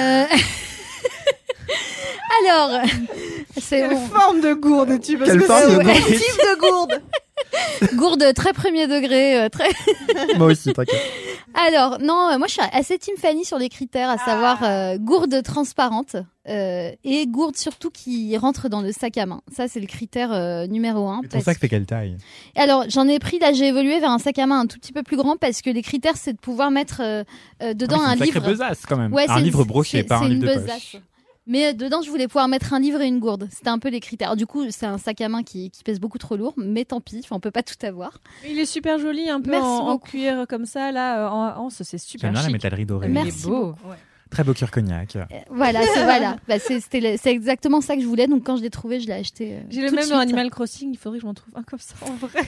Alors, quelle forme de gourde es-tu? Quelle forme de gourde? Quel type de gourde? Gourde très premier degré, très. Moi aussi, t'inquiète. Alors, non, moi je suis assez team Fanny sur les critères, à savoir gourde transparente et gourde surtout qui rentre dans le sac à main. Ça, c'est le critère numéro 1. Mais ton sac fait quelle taille? Alors, j'en ai pris, là j'ai évolué vers un sac à main un tout petit peu plus grand parce que les critères, c'est de pouvoir mettre dedans un livre. C'est une sacrée besace quand même. Ouais, un livre broché, pas un livre de poche. Mais dedans, je voulais pouvoir mettre un livre et une gourde. C'était un peu les critères. Du coup, c'est un sac à main qui pèse beaucoup trop lourd, mais tant pis, on peut pas tout avoir. Il est super joli, un peu en cuir comme ça, là, en anse, c'est super J'aime bien chic. la métallerie dorée. Merci beaucoup. Ouais. Très beau cuir cognac. Voilà. C'est exactement ça que je voulais. Donc quand je l'ai trouvé, je l'ai acheté. J'ai le même dans Animal Crossing. Il faudrait que je m'en trouve un comme ça en vrai.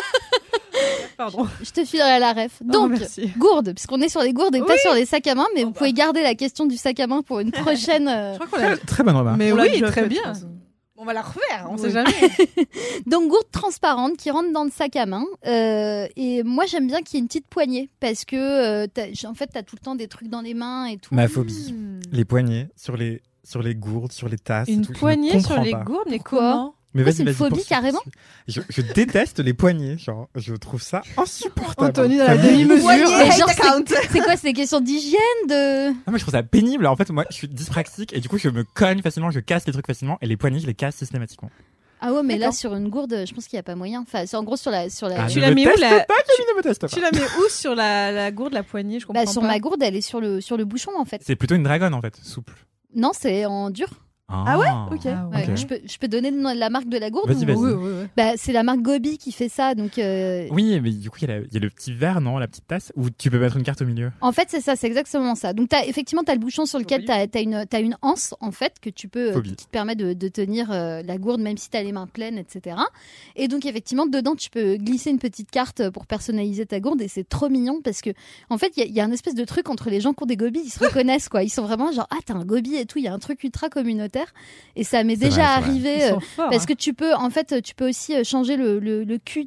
Pardon. Je te filerai la ref. Donc, gourde, puisqu'on est sur les gourdes et pas sur les sacs à main, mais vous pouvez garder la question du sac à main pour une prochaine. Je crois qu'on a... Très bonne remarque. Mais oui, très bien. On va la refaire, on sait jamais. Donc, gourde transparente qui rentre dans le sac à main. Et moi, j'aime bien qu'il y ait une petite poignée parce que, en fait, t'as tout le temps des trucs dans les mains et tout. Ma phobie. Les poignées sur les gourdes, sur les tasses. Une poignée sur les gourdes, mais comment? Mais c'est une phobie carrément. Je déteste les poignets, genre je trouve ça insupportable. Anthony dans la demi-mesure. C'est quoi, c'est des questions d'hygiène de... Moi je trouve ça pénible. En fait moi je suis dyspraxique et du coup je me cogne facilement, je casse les trucs facilement et les poignets je les casse systématiquement. Ah ouais, mais là sur une gourde, je pense qu'il y a pas moyen. Enfin, c'est en gros sur la. Tu la mets où la Camille ne me teste pas. Tu la mets où sur la gourde, la poignée, je comprends pas. Sur ma gourde, elle est sur le bouchon en fait. C'est plutôt une dragonne en fait, souple. Non, c'est en dur. Ah ouais, ok. Ouais, je peux donner la marque de la gourde. Vas-y. Bah, c'est la marque Gobi qui fait ça, donc. Oui, mais du coup il y a le petit verre, non, la petite tasse où tu peux mettre une carte au milieu. En fait, c'est ça, c'est exactement ça. Donc effectivement t'as le bouchon sur lequel t'as une anse en fait que tu peux qui te permet de tenir la gourde même si t'as les mains pleines, etc. Et donc effectivement dedans tu peux glisser une petite carte pour personnaliser ta gourde et c'est trop mignon parce que en fait il y a un espèce de truc entre les gens qui ont des Gobi, ils se reconnaissent quoi. Ils sont vraiment genre t'as un Gobi et tout, il y a un truc ultra communautaire. Et ça m'est déjà arrivé parce que tu peux aussi changer le cul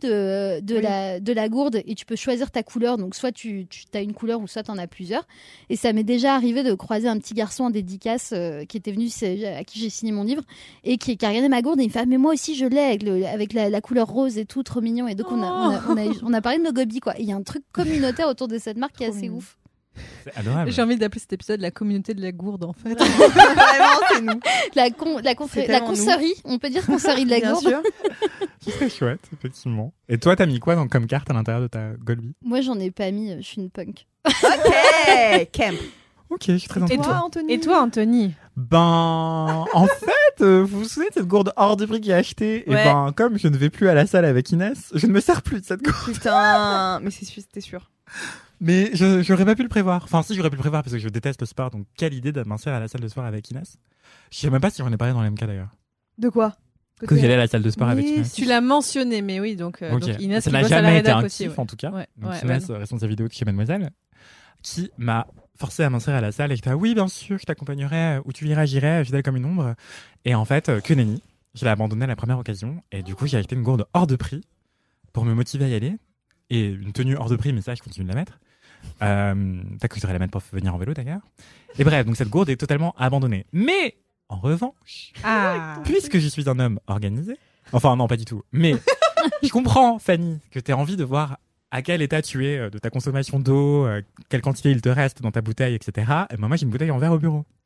de la gourde et tu peux choisir ta couleur. Donc soit tu as une couleur ou soit tu en as plusieurs. Et ça m'est déjà arrivé de croiser un petit garçon en dédicace qui était venu, à qui j'ai signé mon livre et qui a regardé ma gourde et il me fait mais moi aussi je l'ai avec la couleur rose et tout, trop mignon. Et donc on a parlé de nos Gobi quoi. Il y a un truc communautaire autour de cette marque qui est assez ouf. C'est adorable. J'ai envie d'appeler cet épisode la communauté de la gourde en fait. Vraiment, c'est nous. La concerie, on peut dire concerie de la gourde. Bien sûr. C'est très chouette, effectivement. Et toi, t'as mis quoi comme carte à l'intérieur de ta Gobi? Moi, j'en ai pas mis, je suis une punk. Ok, camp. Ok, je suis très Et toi, Anthony? En fait, vous vous souvenez de cette gourde hors de prix que j'ai achetée? Ouais. Et comme je ne vais plus à la salle avec Inès, je ne me sers plus de cette gourde. Putain, mais c'était sûr. Mais j'aurais pas pu le prévoir. Enfin, si, j'aurais pu le prévoir parce que je déteste le sport. Donc, quelle idée de m'inscrire à la salle de sport avec Inès. Je sais même pas si j'en ai parlé dans l'MK d'ailleurs. De quoi? Que j'allais à la salle de sport avec Inès. Tu l'as mentionné, mais oui, donc Inès, ça qui n'a bosse à la jamais été rédac un aussi. kiff, en tout cas. Ouais. Donc, Inès, responsable vidéo de chez Mademoiselle, qui m'a forcé à m'inscrire à la salle et qui t'a oui, bien sûr, je t'accompagnerai. Où tu iras, j'irai, fidèle comme une ombre. Et en fait, que nenni. Je l'ai abandonné à la première occasion. Et du coup, j'ai acheté une gourde hors de prix pour me motiver à y aller. Et une tenue hors de prix, mais ça, je continue de la mettre. T'as cru que je devrais la mettre pour venir en vélo d'ailleurs. Et bref, donc cette gourde est totalement abandonnée. Mais en revanche, puisque je suis un homme organisé, enfin non pas du tout, mais je comprends Fanny que t'aies envie de voir à quel état tu es de ta consommation d'eau, quelle quantité il te reste dans ta bouteille, etc. Et moi j'ai une bouteille en verre au bureau.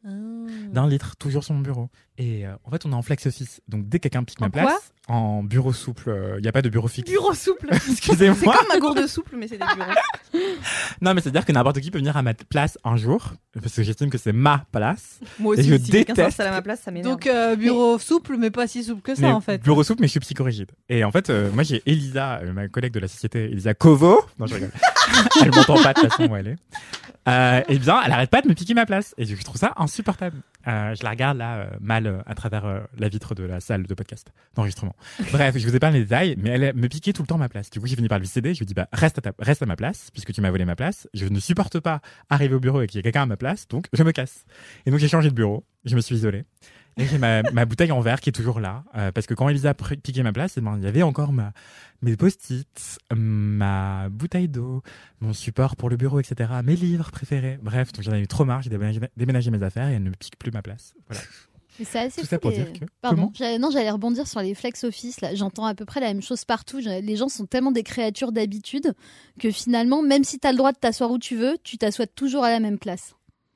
d'1 litre, toujours sur mon bureau. Et en fait, on est en flex office. Donc, dès que quelqu'un pique ma place, en bureau souple, il n'y a pas de bureau fixe. Bureau souple. Excusez-moi. C'est comme ma gourde souple, mais c'est des bureaux. Non, mais c'est-à-dire que n'importe qui peut venir à ma place un jour, parce que j'estime que c'est ma place. Moi aussi, et je si quelqu'un déteste. s'installe à ma place, ça m'énerve. Donc, bureau souple, mais pas si souple que ça, Mais en fait. Bureau souple, mais je suis psychorigide. Et en fait, moi, j'ai Elisa, ma collègue de la société, Elisa Kovo. Non, je rigole. Elle m'entend pas de toute façon où elle est. Eh bien, elle arrête pas de me piquer ma place. Et je trouve ça insupportable. Je la regarde là, mal, à travers la vitre de la salle de podcast, d'enregistrement. Bref, je vous épargne les détails, mais elle me piquait tout le temps ma place. Du coup, j'ai fini par lui céder. Je lui ai dit, reste à ma place, puisque tu m'as volé ma place. Je ne supporte pas arriver au bureau et qu'il y ait quelqu'un à ma place, donc je me casse. Et donc, j'ai changé de bureau. Je me suis isolé. Et j'ai ma bouteille en verre qui est toujours là, parce que quand Elisa a piqué ma place, il y avait encore mes post-it, ma bouteille d'eau, mon support pour le bureau, etc., mes livres préférés. Bref, donc j'en ai eu trop marre, j'ai déménagé mes affaires et elle ne me pique plus ma place. Voilà. Mais c'est assez Tout ça pour dire que... Pardon, j'allais rebondir sur les flex office. Là. J'entends à peu près la même chose partout. Les gens sont tellement des créatures d'habitude que finalement, même si tu as le droit de t'asseoir où tu veux, tu t'assois toujours à la même place.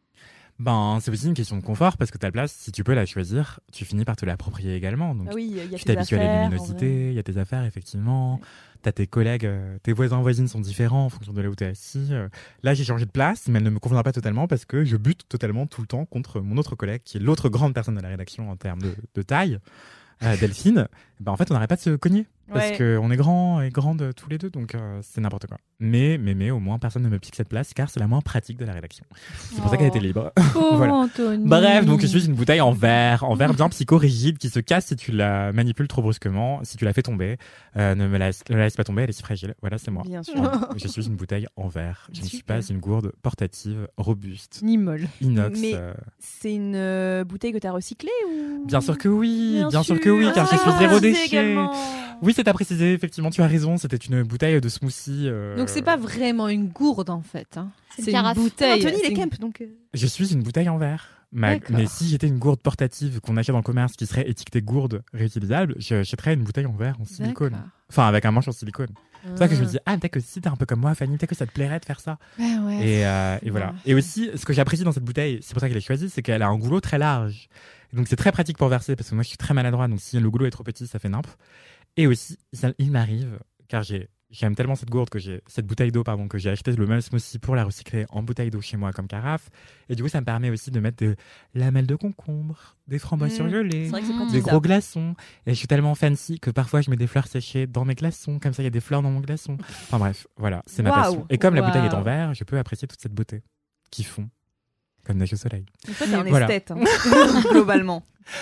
Ben, c'est aussi une question de confort parce que ta place, si tu peux la choisir, tu finis par te l'approprier également. Donc, tu t'habitues à la luminosité, il y a tes affaires, effectivement. T'as tes collègues, tes voisins, voisines sont différents en fonction de là où t'es assis. Là, j'ai changé de place, mais elle ne me conviendra pas totalement parce que je bute totalement tout le temps contre mon autre collègue qui est l'autre grande personne de la rédaction en termes de taille. Delphine, ben en fait, on n'arrête pas de se cogner parce qu'on est grands et grandes tous les deux, donc c'est n'importe quoi. Mais au moins personne ne me pique cette place car c'est la moins pratique de la rédaction. C'est pour ça qu'elle était libre. Voilà. Anthony. Bref, donc je suis une bouteille en verre bien psychorigide qui se casse si tu la manipules trop brusquement, si tu la fais tomber. Ne la laisse pas tomber, elle est si fragile. Voilà, c'est moi. Bien sûr. Je suis une bouteille en verre. Je ne suis pas une gourde portative, robuste, ni molle, inox. Mais c'est une bouteille que tu as recyclée ou... Bien sûr que oui, bien sûr que oui, car je suis zéro déchet. Oui, c'est à préciser, effectivement, tu as raison, c'était une bouteille de smoothie. Donc c'est pas vraiment une gourde en fait. Hein. C'est une bouteille. Anthony, il est camp, donc... Je suis une bouteille en verre. Mais si j'étais une gourde portative qu'on achète dans le commerce qui serait étiquetée gourde réutilisable, j'achèterais une bouteille en verre en silicone. D'accord. Enfin, avec un manche en silicone. C'est pour ça que je me dis, peut-être que si t'es un peu comme moi, Fanny, peut-être que ça te plairait de faire ça. Ouais. Et voilà. Et aussi, ce que j'apprécie dans cette bouteille, c'est pour ça que je l'ai choisie, c'est qu'elle a un goulot très large. Et donc c'est très pratique pour verser, parce que moi je suis très maladroit, donc si le goulot est trop petit, ça fait nimp. Et aussi, il m'arrive, car j'aime tellement cette gourde cette bouteille d'eau, que j'ai acheté le même smoothie pour la recycler en bouteille d'eau chez moi comme carafe. Et du coup, ça me permet aussi de mettre de lamelles de concombre, des framboises surgelées, des gros glaçons. Et je suis tellement fancy que parfois je mets des fleurs séchées dans mes glaçons. Comme ça, il y a des fleurs dans mon glaçon. Enfin bref, voilà, c'est ma passion. Et comme la bouteille est en verre, je peux apprécier toute cette beauté qui fond comme neige au soleil. En fait, t'es un esthète, globalement.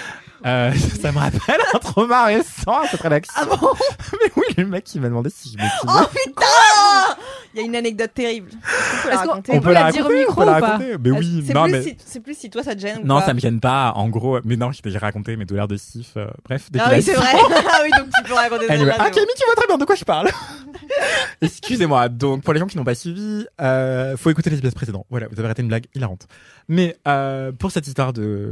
Ça me rappelle un trauma récent à cette rédaction. Ah bon? Mais oui, le mec qui m'a demandé si je m'épilais. Oh putain! Il y a une anecdote terrible. On peut la dire au micro ou pas? Mais oui, c'est plus si toi ça te gêne. Non, ça me gêne pas. En gros, mais non, j'ai raconté mes douleurs de sif. Bref, ah oui, c'est vrai. Ah oui, donc tu peux raconter ça. Ah Camille, tu vois très bien de quoi je parle. Excusez-moi. Donc pour les gens qui n'ont pas suivi, faut écouter les épisodes précédents. Voilà, vous avez raté une blague hilarante. Mais pour cette histoire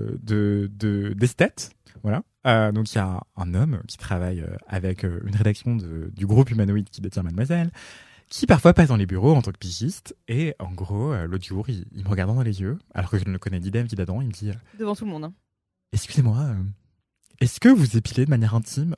d'esthète. Voilà. Donc il y a un homme qui travaille avec une rédaction du groupe humanoïde qui détient Mademoiselle, qui parfois passe dans les bureaux en tant que pigiste. Et en gros, l'autre jour, il me regardant dans les yeux, alors que je ne le connais d'idem qui d'Adam, il me dit devant tout le monde. Hein. Excusez-moi, est-ce que vous épilez de manière intime?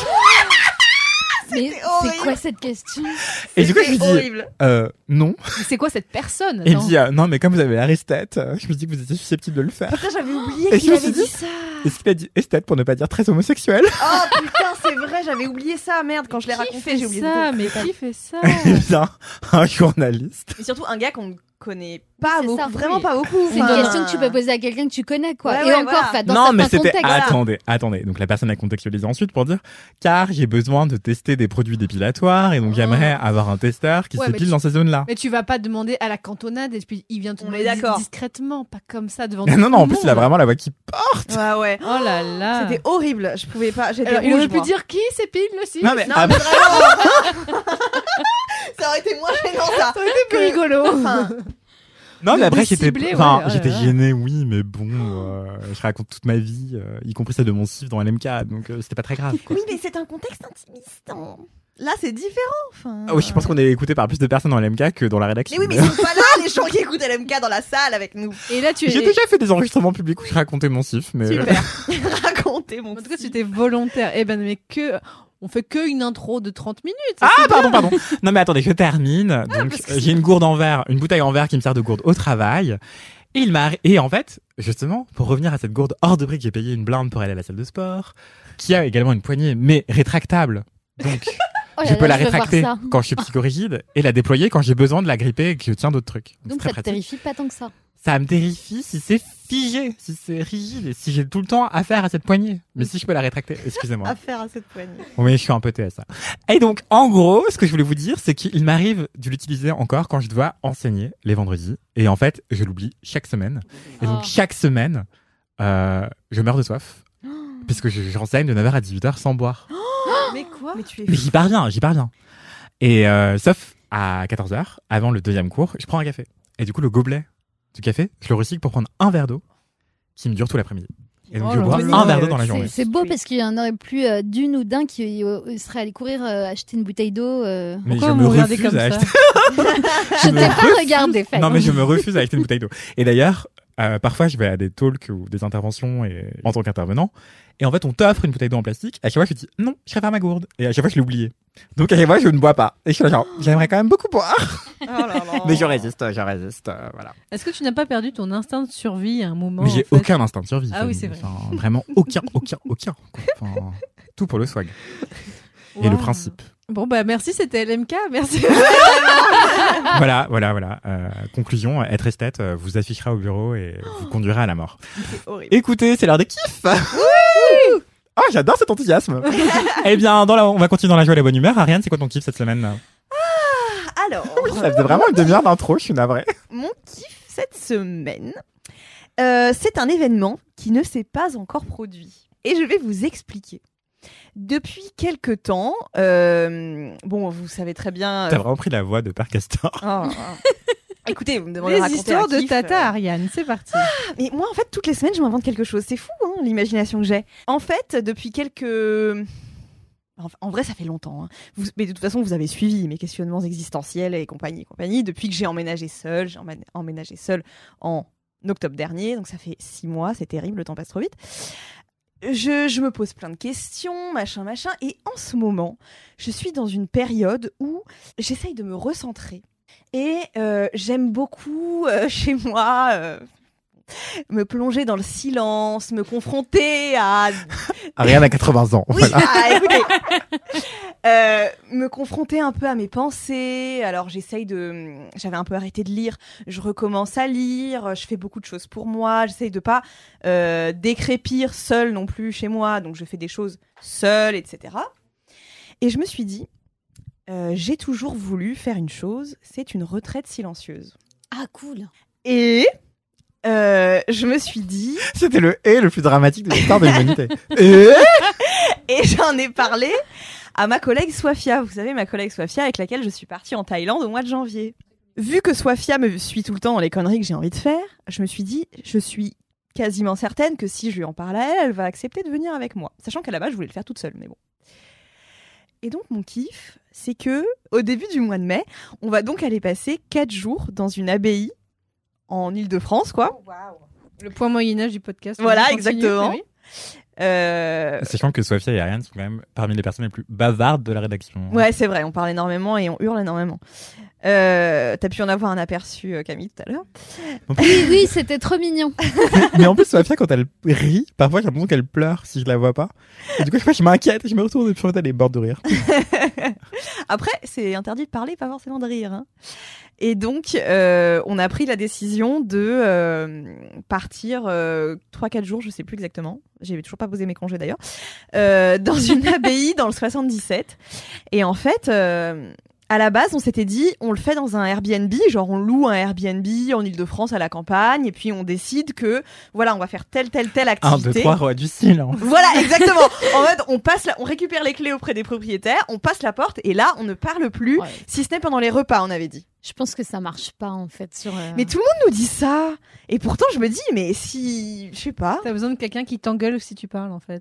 Mais c'est quoi cette question? Et du coup, je lui dis non. Mais c'est quoi cette personne? Et il dit non, mais comme vous avez l'air esthète, je me dis que vous étiez susceptible de le faire. Putain, j'avais oublié qu'il avait dit ça. Est-ce qu'il a dit esthète pour ne pas dire très homosexuel? Oh putain, c'est vrai, j'avais oublié ça, merde, quand je l'ai raconté, j'ai oublié ça. Mais qui fait ça? Eh bien, un journaliste. Et surtout un gars qu'on connaît pas beaucoup, vraiment pas beaucoup. C'est une question que tu peux poser à quelqu'un que tu connais, quoi. Ouais, et encore, voilà. dans non, mais certains c'était contextes. attendez. Donc la personne a contextualisé ensuite pour dire car j'ai besoin de tester des produits dépilatoires et donc j'aimerais avoir un testeur qui s'épile dans ces zones-là. Mais tu vas pas demander à la cantonade et puis il vient te demander discrètement, pas comme ça devant. Non, en plus il a vraiment la voix qui porte. Ouais. Oh là là. C'était horrible. Je pouvais pas. Il aurait pu dire qui s'épile le site. Non mais vraiment. Ça aurait été moins gênant ça. Ça aurait été plus rigolo. Enfin. Non, mais après, j'étais gêné, oui, mais bon, je raconte toute ma vie, y compris celle de mon sif dans LMK, donc c'était pas très grave, quoi. Oui, mais c'est un contexte intimiste. Là, c'est différent. Enfin, oui, je pense qu'on est écouté par plus de personnes dans l'MK que dans la rédaction. Mais oui, mais ils sont pas là, les gens qui écoutent LMK dans la salle avec nous. Et là, J'ai déjà fait des enregistrements publics où je racontais mon sif, mais... Super. Racontez mon En tout cas, c'était volontaire. Eh ben, mais on fait que une intro de 30 minutes. Pardon. Non, mais attendez, je termine. Donc, j'ai une gourde en verre, une bouteille en verre qui me sert de gourde au travail. Et en fait, justement, pour revenir à cette gourde hors de prix, j'ai payé une blinde pour aller à la salle de sport, qui a également une poignée, mais rétractable. Donc, je peux la rétracter quand je suis psychorigide et la déployer quand j'ai besoin de la gripper et que je tiens d'autres trucs. Donc ça te terrifie pas tant que ça. Ça me terrifie si c'est figé, si c'est rigide et si j'ai tout le temps affaire à cette poignée. Mais si je peux la rétracter, excusez-moi. Affaire à cette poignée. Oui, je suis un peu TSA. Et donc, en gros, ce que je voulais vous dire, c'est qu'il m'arrive de l'utiliser encore quand je dois enseigner les vendredis. Et en fait, je l'oublie chaque semaine. Et donc, chaque semaine, je meurs de soif. Puisque j'enseigne de 9h à 18h sans boire. Mais quoi? Mais j'y parviens. Et sauf à 14h, avant le deuxième cours, je prends un café. Et du coup, le gobelet du café, je le recycle pour prendre un verre d'eau qui me dure tout l'après-midi. Et donc, je bois un verre d'eau dans la journée. C'est beau parce qu'il y en aurait plus d'une ou d'un qui serait allé courir acheter une bouteille d'eau. Mais je me refuse à acheter. Je t'ai pas regardé, Fanny. Non, mais je me refuse à acheter une bouteille d'eau. Et d'ailleurs, parfois, je vais à des talks ou des interventions en tant qu'intervenant. Et en fait, on t'offre une bouteille d'eau en plastique. À chaque fois, je dis non, je préfère ma gourde. Et à chaque fois, je l'ai oublié. Donc, à chaque fois, je ne bois pas. Et je suis là, genre, j'aimerais quand même beaucoup boire. Oh là là. Mais je résiste, voilà. Est-ce que tu n'as pas perdu ton instinct de survie à un moment? Mais j'ai aucun instinct de survie. Ah oui, c'est vrai. Enfin, vraiment aucun. Enfin, tout pour le swag. Et le principe. Bon, bah, merci, c'était LMK. Merci. Voilà. Conclusion, être esthète vous affichera au bureau et vous conduira à la mort. C'est horrible. Écoutez, c'est l'heure des kiffs. Oh, j'adore cet enthousiasme. Eh bien, on va continuer dans la joie et la bonne humeur. Ariane, c'est quoi ton kiff cette semaine? Alors. Ça faisait vraiment une demi-heure d'intro, je suis navrée. Mon kiff cette semaine, c'est un événement qui ne s'est pas encore produit. Et je vais vous expliquer. Depuis quelque temps, bon, vous savez très bien... T'as vraiment pris la voix de Père Castor. Écoutez, vous me demandez de raconter les histoires un kiff, de Tata Ariane, c'est parti. Mais moi, en fait, toutes les semaines, je m'invente quelque chose. C'est fou, hein, l'imagination que j'ai. En fait, depuis quelques... En vrai, ça fait longtemps. Hein. Mais de toute façon, vous avez suivi mes questionnements existentiels et compagnie. Depuis que j'ai emménagé seule, en octobre dernier. Donc ça fait 6 mois, c'est terrible, le temps passe trop vite. Je me pose plein de questions, machin. Et en ce moment, je suis dans une période où j'essaye de me recentrer. Et j'aime beaucoup, chez moi... me plonger dans le silence, me confronter à... Ariane a 80 ans. Oui, voilà. Écoutez. Me confronter un peu à mes pensées. Alors j'avais un peu arrêté de lire, je recommence à lire, je fais beaucoup de choses pour moi, j'essaye de pas décrépir seule non plus chez moi, donc je fais des choses seule, etc. Et je me suis dit, j'ai toujours voulu faire une chose, c'est une retraite silencieuse. Ah, cool. Et... je me suis dit... C'était le plus dramatique de l'histoire de l'humanité. Et j'en ai parlé à ma collègue Swafia. Vous savez, ma collègue Swafia avec laquelle je suis partie en Thaïlande au mois de janvier. Vu que Swafia me suit tout le temps dans les conneries que j'ai envie de faire, je me suis dit, je suis quasiment certaine que si je lui en parle à elle, elle va accepter de venir avec moi. Sachant qu'à la base, je voulais le faire toute seule, mais bon. Et donc, mon kiff, c'est que au début du mois de mai, on va donc aller passer 4 jours dans une abbaye en Île-de-France, quoi. Oh, wow. Le point moyen-âge du podcast. Voilà, exactement. Oui. Sachant que Swafia et Ariane sont quand même parmi les personnes les plus bavardes de la rédaction. Ouais, c'est vrai, on parle énormément et on hurle énormément. T'as pu en avoir un aperçu, Camille, tout à l'heure. Oui, c'était trop mignon. Mais en plus, Swafia, quand elle rit, parfois j'ai l'impression qu'elle pleure si je la vois pas. Et du coup, je m'inquiète, je me retourne et puis en fait, elle est morte de rire. Après, c'est interdit de parler, pas forcément de rire. Hein. Et donc, on a pris la décision de partir 3-4 jours, je sais plus exactement. J'avais toujours pas posé mes congés d'ailleurs. Dans une abbaye dans le 77. Et en fait, à la base, on s'était dit, on le fait dans un Airbnb, genre on loue un Airbnb en Île-de-France à la campagne, et puis on décide que, voilà, on va faire telle activité. 1, 2, 3, roi du silence. Voilà, exactement. En fait, on récupère les clés auprès des propriétaires, on passe la porte, et là, on ne parle plus, si ce n'est pendant les repas, on avait dit. Je pense que ça marche pas, en fait, Mais tout le monde nous dit ça. Et pourtant, je me dis, mais si... Je sais pas. T'as besoin de quelqu'un qui t'engueule si tu parles, en fait.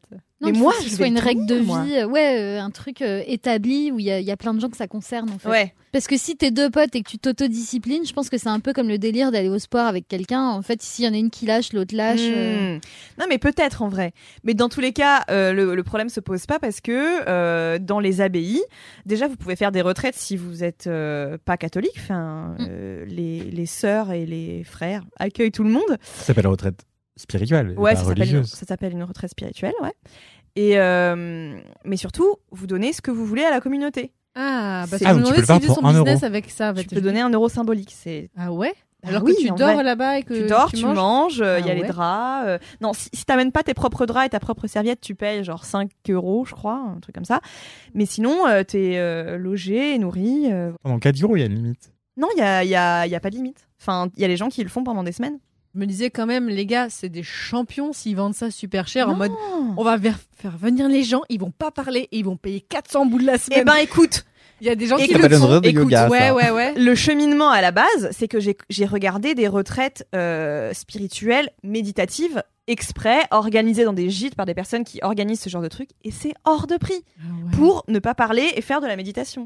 Non, mais moi, je soit une règle de vie, un truc établi où il y a plein de gens que ça concerne en fait. Ouais. Parce que si t'es deux potes et que tu t'autodisciplines, je pense que c'est un peu comme le délire d'aller au sport avec quelqu'un. En fait, s'il y en a une qui lâche, l'autre lâche. Non, mais peut-être en vrai. Mais dans tous les cas, le problème se pose pas parce que dans les abbayes, déjà vous pouvez faire des retraites si vous êtes pas catholique. Enfin, les sœurs et les frères accueillent tout le monde. Ça s'appelle retraite spirituelle, ouais, pas religieuse. Ça s'appelle une retraite spirituelle, ouais. Et mais surtout, vous donnez ce que vous voulez à la communauté. Ah, bah tu peux le faire pour 1 euro. Avec ça. Tu peux donner 1 euro symbolique. Ah ouais. Alors oui, que tu dors là-bas et que tu dors, tu manges, il y a les draps. Non, si t'amènes pas tes propres draps et ta propre serviette, tu payes genre 5 euros, je crois, un truc comme ça. Mais sinon, t'es logé, nourri. Pendant 4 jours, il y a une limite. Non, il y a pas de limite. Enfin, il y a les gens qui le font pendant des semaines. Je me disais quand même, les gars, c'est des champions s'ils vendent ça super cher en mode on va faire venir les gens, ils vont pas parler et ils vont payer 400 boules la semaine. Eh ben écoute, il y a des gens qui le font. Écoute, ouais. Le cheminement à la base, c'est que j'ai regardé des retraites spirituelles, méditatives, exprès, organisées dans des gîtes par des personnes qui organisent ce genre de trucs, et c'est hors de prix pour ne pas parler et faire de la méditation.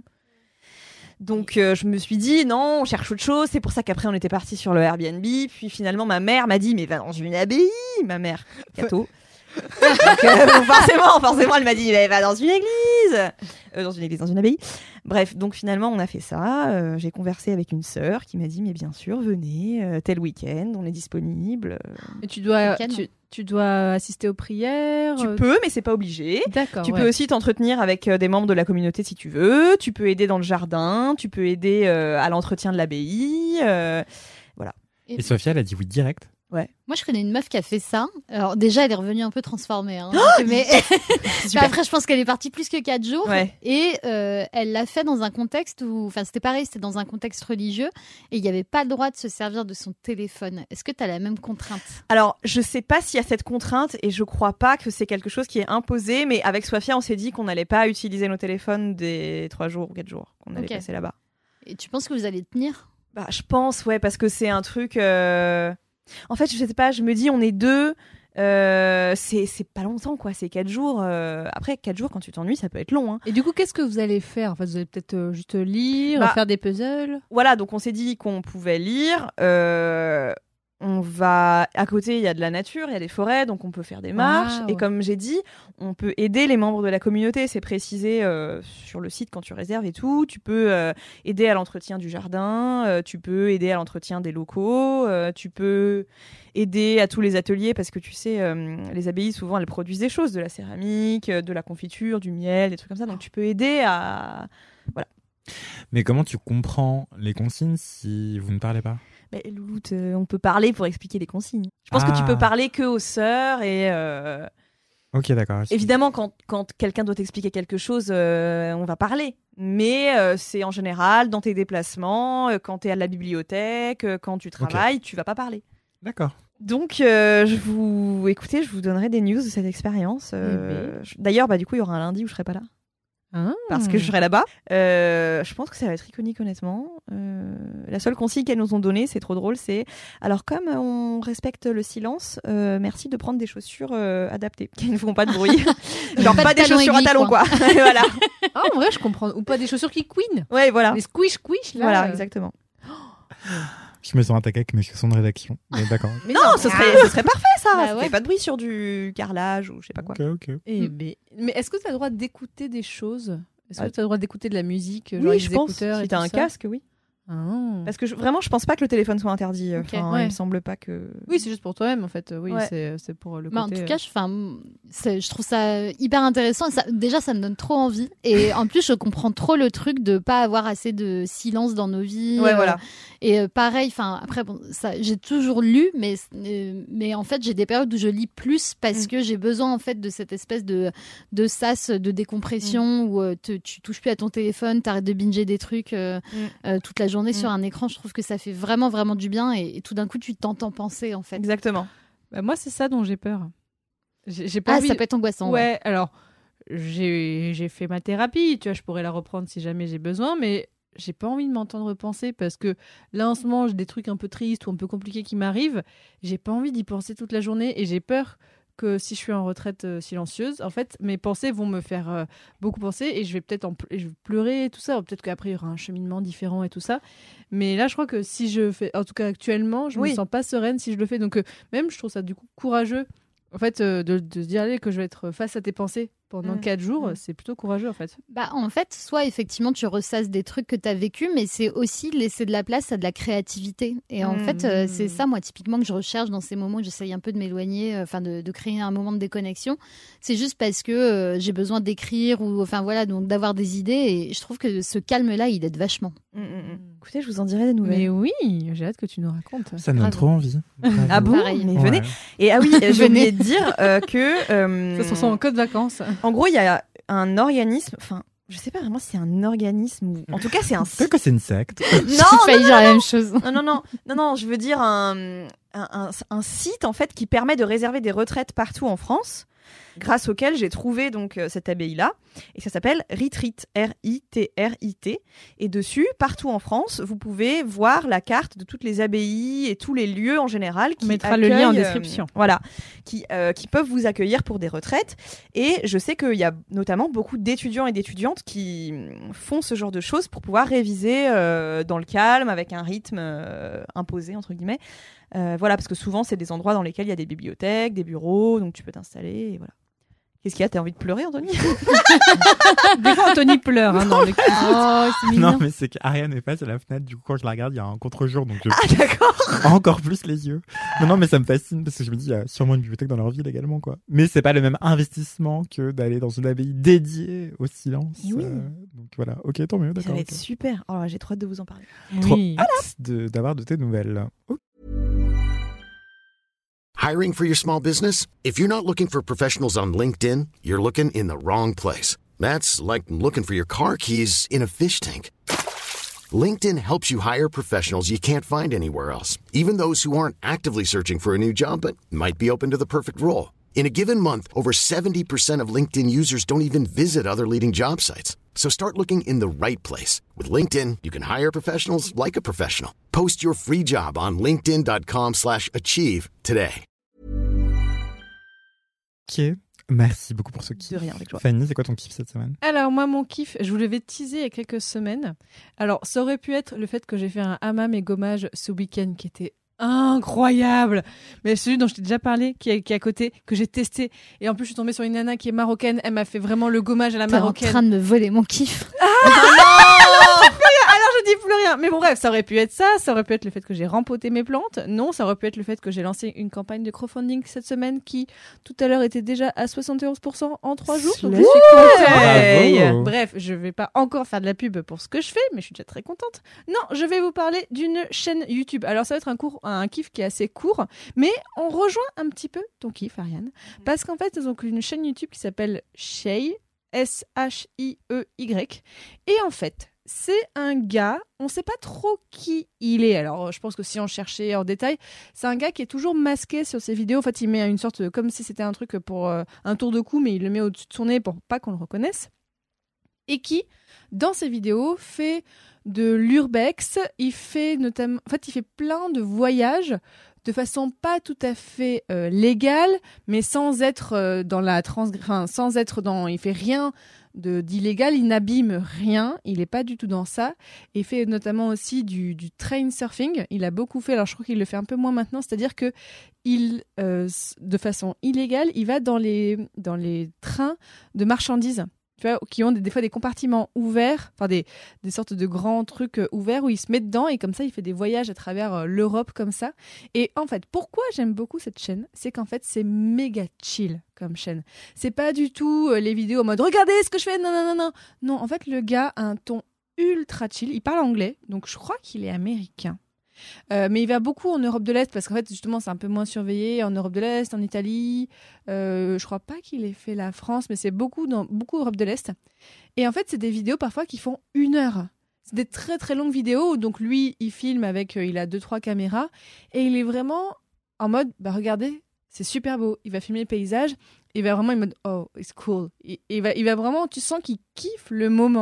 Donc je me suis dit non, on cherche autre chose. C'est pour ça qu'après on était parti sur le Airbnb. Puis finalement ma mère m'a dit mais va dans une abbaye, ma mère catho. Donc, forcément elle m'a dit mais va dans une église, dans une abbaye. Bref, donc finalement on a fait ça. J'ai conversé avec une sœur qui m'a dit mais bien sûr venez tel week-end, on est disponible. Et tu dois assister aux prières. Tu peux, mais c'est pas obligé. D'accord. Tu peux aussi t'entretenir avec des membres de la communauté si tu veux. Tu peux aider dans le jardin. Tu peux aider à l'entretien de l'abbaye. Voilà. Et Sophia, elle a dit oui direct. Ouais. Moi, je connais une meuf qui a fait ça. Alors, déjà, elle est revenue un peu transformée. Mais après, je pense qu'elle est partie plus que 4 jours. Ouais. Et elle l'a fait dans un contexte où... Enfin, c'était pareil, c'était dans un contexte religieux. Et il n'y avait pas le droit de se servir de son téléphone. Est-ce que tu as la même contrainte ? Alors, je sais pas s'il y a cette contrainte et je crois pas que c'est quelque chose qui est imposé. Mais avec Sophia, on s'est dit qu'on n'allait pas utiliser nos téléphones des 3 jours ou 4 jours qu'on allait passer là-bas. Et tu penses que vous allez tenir ? Bah, je pense, ouais, parce que c'est un truc... En fait, je sais pas, je me dis, on est 2, c'est pas longtemps, quoi, c'est 4 jours. Après, 4 jours, quand tu t'ennuies, ça peut être long. Hein. Et du coup, qu'est-ce que vous allez faire ? Enfin, vous allez peut-être juste lire, faire des puzzles ? Voilà, donc on s'est dit qu'on pouvait lire. On va à côté, il y a de la nature, il y a des forêts, donc on peut faire des marches. Et comme j'ai dit, on peut aider les membres de la communauté. C'est précisé sur le site quand tu réserves et tout. Tu peux aider à l'entretien du jardin, tu peux aider à l'entretien des locaux, tu peux aider à tous les ateliers parce que tu sais, les abbayes souvent elles produisent des choses, de la céramique, de la confiture, du miel, des trucs comme ça. Donc tu peux aider à voilà. Mais comment tu comprends les consignes si vous ne parlez pas ? Mais Louloute, on peut parler pour expliquer les consignes. Je pense que tu peux parler que aux sœurs et... Ok, d'accord. Évidemment, quand quelqu'un doit t'expliquer quelque chose, on va parler. Mais c'est en général dans tes déplacements, quand tu es à la bibliothèque, quand tu travailles, tu vas pas parler. D'accord. Donc, je vous donnerai des news de cette expérience. D'ailleurs, du coup, il y aura un lundi où je serai pas là. Parce que je serai là-bas. Je pense que ça va être iconique, honnêtement. La seule consigne qu'elles nous ont donnée, c'est trop drôle, c'est alors comme on respecte le silence, merci de prendre des chaussures adaptées qui ne font pas de bruit. Genre pas des chaussures à talons, quoi. Voilà. Ah, en vrai, je comprends. Ou pas des chaussures qui couinent. Ouais, voilà. Les squish là. Voilà, exactement. Je me sens attaqué avec mes chaussons de rédaction. Mais d'accord. Mais non, ce serait parfait, ça. Ça fait pas de bruit sur du carrelage ou je sais pas quoi. Ok. Mais est-ce que tu as le droit d'écouter des choses ? Est-ce que tu as le droit d'écouter de la musique, genre oui, avec je des pense. écouteurs Si t'as un casque, oui. Parce que vraiment, je pense pas que le téléphone soit interdit. Il me semble pas que. Oui, c'est juste pour toi-même, en fait. Oui, c'est pour le côté. En tout cas, je trouve ça hyper intéressant. Déjà, ça me donne trop envie. Et en plus, je comprends trop le truc de pas avoir assez de silence dans nos vies. Ouais, voilà. Et pareil, après, j'ai toujours lu, mais en fait, j'ai des périodes où je lis plus parce que j'ai besoin en fait de cette espèce de sas de décompression où tu touches plus à ton téléphone, t'arrêtes de binger des trucs toute la journée sur un écran. Je trouve que ça fait vraiment, vraiment du bien et tout d'un coup, tu t'entends penser en fait. Exactement. Moi, c'est ça dont j'ai peur. J'ai pas envie... ça peut être angoissant. Ouais, alors, j'ai fait ma thérapie, tu vois, je pourrais la reprendre si jamais j'ai besoin, mais j'ai pas envie de m'entendre penser parce que là, en ce moment, j'ai des trucs un peu tristes ou un peu compliqués qui m'arrivent. J'ai pas envie d'y penser toute la journée et j'ai peur que si je suis en retraite silencieuse, en fait, mes pensées vont me faire beaucoup penser et je vais peut-être je vais pleurer et tout ça. Ou peut-être qu'après, il y aura un cheminement différent et tout ça. Mais là, je crois que si je fais, en tout cas actuellement, je me sens pas sereine si je le fais. Donc, même, je trouve ça du coup courageux. En fait, de se dire allez, que je vais être face à tes pensées pendant 4 jours, c'est plutôt courageux en fait. En fait, soit effectivement tu ressasses des trucs que tu as vécu, mais c'est aussi laisser de la place à de la créativité. Et en fait, c'est ça, moi, typiquement, que je recherche dans ces moments où j'essaye un peu de m'éloigner, de créer un moment de déconnexion. C'est juste parce que j'ai besoin d'écrire ou, donc d'avoir des idées. Et je trouve que ce calme-là, il aide vachement. Écoutez, je vous en dirai des nouvelles. Mais oui, j'ai hâte que tu nous racontes. Ça me donne trop envie. Ah bon? Pareil. Mais venez. Et ah oui, j'ai oublié de dire que... Ça se ressent en code vacances. En gros, il y a un organisme... Enfin, je sais pas vraiment si c'est un organisme ou... En tout cas, c'est un site. Peut-être que c'est une secte. Non, failli dire la même chose. Non, je veux dire un site en fait qui permet de réserver des retraites partout en France, grâce auquel j'ai trouvé donc cette abbaye-là, et ça s'appelle Ritrit, R-I-T-R-I-T, et dessus, partout en France, vous pouvez voir la carte de toutes les abbayes et tous les lieux en général qui On mettra le lien en description. Qui peuvent vous accueillir pour des retraites, et je sais qu'il y a notamment beaucoup d'étudiants et d'étudiantes qui font ce genre de choses pour pouvoir réviser dans le calme, avec un rythme imposé, entre guillemets. Parce que souvent, c'est des endroits dans lesquels il y a des bibliothèques, des bureaux, donc tu peux t'installer, et voilà. Qu'est-ce qu'il y a? T'as envie de pleurer, Anthony? Des fois, Anthony pleure dans le c'est mignon. Non, mais c'est qu'Ariane est face à la fenêtre, du coup, quand je la regarde, il y a un contre-jour, donc je... Ah, d'accord. Encore plus les yeux. Non, mais ça me fascine, parce que je me dis, il y a sûrement une bibliothèque dans leur ville également, quoi. Mais c'est pas le même investissement que d'aller dans une abbaye dédiée au silence. Oui. Donc voilà, ok, tant mieux, d'accord. Ça va être super. Oh, j'ai trop hâte de vous en parler. Trop hâte d'avoir de tes nouvelles. Okay. Hiring for your small business? If you're not looking for professionals on LinkedIn, you're looking in the wrong place. That's like looking for your car keys in a fish tank. LinkedIn helps you hire professionals you can't find anywhere else, even those who aren't actively searching for a new job but might be open to the perfect role. In a given month, over 70% of LinkedIn users don't even visit other leading job sites. So start looking in the right place. With LinkedIn, you can hire professionals like a professional. Post your free job on linkedin.com/achieve today. Ok, merci beaucoup pour ce kiff. De rien, avec joie. Fanny, c'est quoi ton kiff cette semaine? Alors moi, mon kiff, je vous l'avais teasé il y a quelques semaines. Alors ça aurait pu être le fait que j'ai fait un hammam et gommage ce week-end qui était incroyable, mais celui dont je t'ai déjà parlé, qui est à côté, que j'ai testé, et en plus je suis tombée sur une nana qui est marocaine, elle m'a fait vraiment le gommage à la marocaine. T'es en train de me voler mon kiff. Alors je dis plus rien, mais bon bref, ça aurait pu être ça aurait pu être le fait que j'ai rempoté mes plantes, non, ça aurait pu être le fait que j'ai lancé une campagne de crowdfunding cette semaine qui tout à l'heure était déjà à 71% en 3 jours, donc je suis contente. Bref, je vais pas encore faire de la pub pour ce que je fais, mais je suis déjà très contente. Non, je vais vous parler d'une chaîne YouTube. Alors ça va être un kiff qui est assez court, mais on rejoint un petit peu ton kiff, Ariane, parce qu'en fait ils ont une chaîne YouTube qui s'appelle Shey, S-H-I-E-Y, et en fait c'est un gars, on sait pas trop qui il est. Alors, je pense que si on cherchait en détail, c'est un gars qui est toujours masqué sur ses vidéos. En fait, il met une sorte, comme si c'était un truc pour un tour de cou, mais il le met au-dessus de son nez pour pas qu'on le reconnaisse. Et qui, dans ses vidéos, fait de l'urbex. Il fait notamment, en fait, il fait plein de voyages de façon pas tout à fait légale, mais sans être dans la sans être dans, il fait rien d'illégal, il n'abîme rien, il n'est pas du tout dans ça. Il fait notamment aussi du train surfing, il a beaucoup fait, alors je crois qu'il le fait un peu moins maintenant, c'est-à-dire que de façon illégale, il va dans les trains de marchandises, tu vois, qui ont des fois des compartiments ouverts, enfin des sortes de grands trucs ouverts où il se met dedans et comme ça il fait des voyages à travers l'Europe comme ça. Et en fait, pourquoi j'aime beaucoup cette chaîne, c'est qu'en fait c'est méga chill comme chaîne. C'est pas du tout les vidéos en mode regardez ce que je fais, non. Non, en fait le gars a un ton ultra chill, il parle anglais, donc je crois qu'il est américain. Mais il va beaucoup en Europe de l'Est parce qu'en fait justement c'est un peu moins surveillé en Europe de l'Est, en Italie, je crois pas qu'il ait fait la France, mais c'est beaucoup Europe de l'Est. Et en fait c'est des vidéos parfois qui font 1 heure. C'est des très très longues vidéos, donc lui il filme avec, il a 2-3 caméras et il est vraiment en mode regardez, c'est super beau, il va filmer les paysages, il va vraiment en mode oh it's cool, il va vraiment, tu sens qu'il kiffe le moment.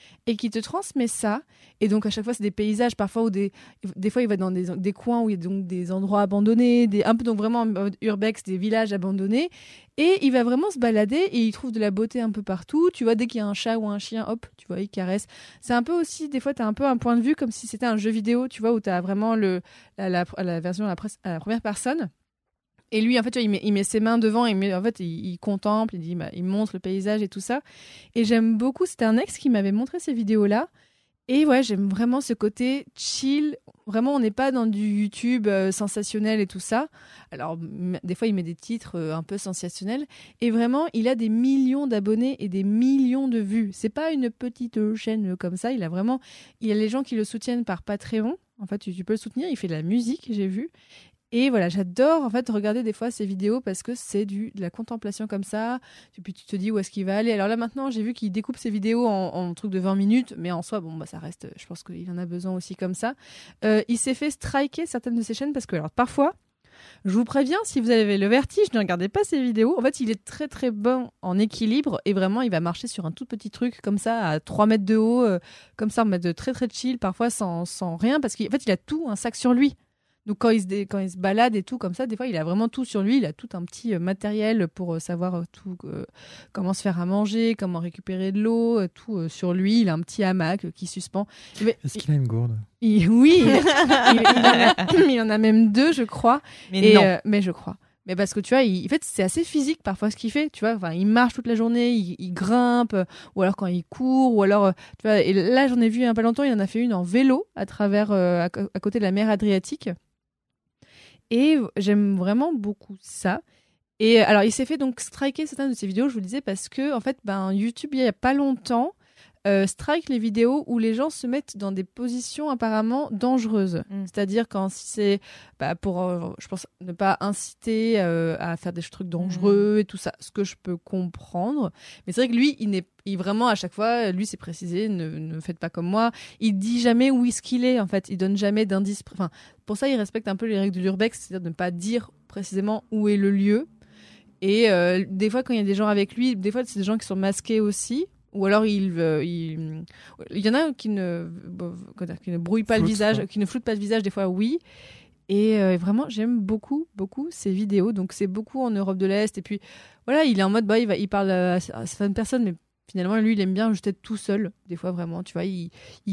et qui te transmet ça. Et donc à chaque fois c'est des paysages parfois, ou des fois il va dans des coins où il y a donc des endroits abandonnés, un peu donc vraiment urbex, des villages abandonnés, et il va vraiment se balader et il trouve de la beauté un peu partout. Tu vois, dès qu'il y a un chat ou un chien, hop, tu vois, il caresse. C'est un peu aussi, des fois t'as un peu un point de vue comme si c'était un jeu vidéo, tu vois, où t'as vraiment la version à la première personne. Et lui, en fait, tu vois, il met ses mains devant, il contemple, il montre le paysage et tout ça. Et j'aime beaucoup, c'était un ex qui m'avait montré ces vidéos-là. Et ouais, j'aime vraiment ce côté chill. Vraiment, on n'est pas dans du YouTube sensationnel et tout ça. Alors, des fois, il met des titres un peu sensationnels. Et vraiment, il a des millions d'abonnés et des millions de vues. C'est pas une petite chaîne comme ça. Il a les gens qui le soutiennent par Patreon. En fait, tu peux le soutenir. Il fait de la musique, j'ai vu. Et voilà, j'adore en fait regarder des fois ces vidéos parce que c'est de la contemplation comme ça. Et puis tu te dis où est-ce qu'il va aller. Alors là maintenant, j'ai vu qu'il découpe ses vidéos en trucs de 20 minutes, mais en soi, ça reste. Je pense qu'il en a besoin aussi comme ça. Il s'est fait striker certaines de ses chaînes parce que alors parfois, je vous préviens, si vous avez le vertige, ne regardez pas ces vidéos. En fait, il est très très bon en équilibre et vraiment, il va marcher sur un tout petit truc comme ça à 3 mètres de haut, comme ça en mode très très chill, parfois sans rien parce qu'en fait, il a tout un sac sur lui. Donc quand il se balade et tout comme ça, des fois il a vraiment tout sur lui, il a tout un petit matériel pour savoir tout, comment se faire à manger, comment récupérer de l'eau, tout sur lui. Il a un petit hamac qui suspend. Est-ce qu'il a une gourde? Oui, il en a même 2 je crois. Mais je crois. Mais parce que tu vois, en fait, c'est assez physique parfois ce qu'il fait. Tu vois, enfin, il marche toute la journée, il grimpe, ou alors quand il court, ou alors, tu vois. Et là, j'en ai vu il y a pas longtemps, il en a fait une en vélo à travers, à côté de la mer Adriatique. Et j'aime vraiment beaucoup ça. Et alors, il s'est fait donc striker certaines de ses vidéos, je vous le disais, parce que en fait, YouTube, il y a pas longtemps, strike les vidéos où les gens se mettent dans des positions apparemment dangereuses. C'est-à-dire si c'est pour, je pense, ne pas inciter à faire des trucs dangereux et tout ça, ce que je peux comprendre. Mais c'est vrai que lui, il vraiment à chaque fois, lui c'est précisé, ne faites pas comme moi. Il dit jamais où est-ce qu'il est en fait. Il donne jamais d'indices. Enfin, pour ça, il respecte un peu les règles de l'urbex, c'est-à-dire de ne pas dire précisément où est le lieu. Et des fois, quand il y a des gens avec lui, des fois c'est des gens qui sont masqués aussi. Ou alors il y en a qui ne brouillent pas le visage, qui ne floutent pas le visage, des fois oui. Et vraiment, j'aime beaucoup, beaucoup ces vidéos. Donc c'est beaucoup en Europe de l'Est. Et puis voilà, il est en mode, il parle à certaines personnes, mais finalement, lui, il aime bien juste être tout seul. Des fois, vraiment, tu vois, il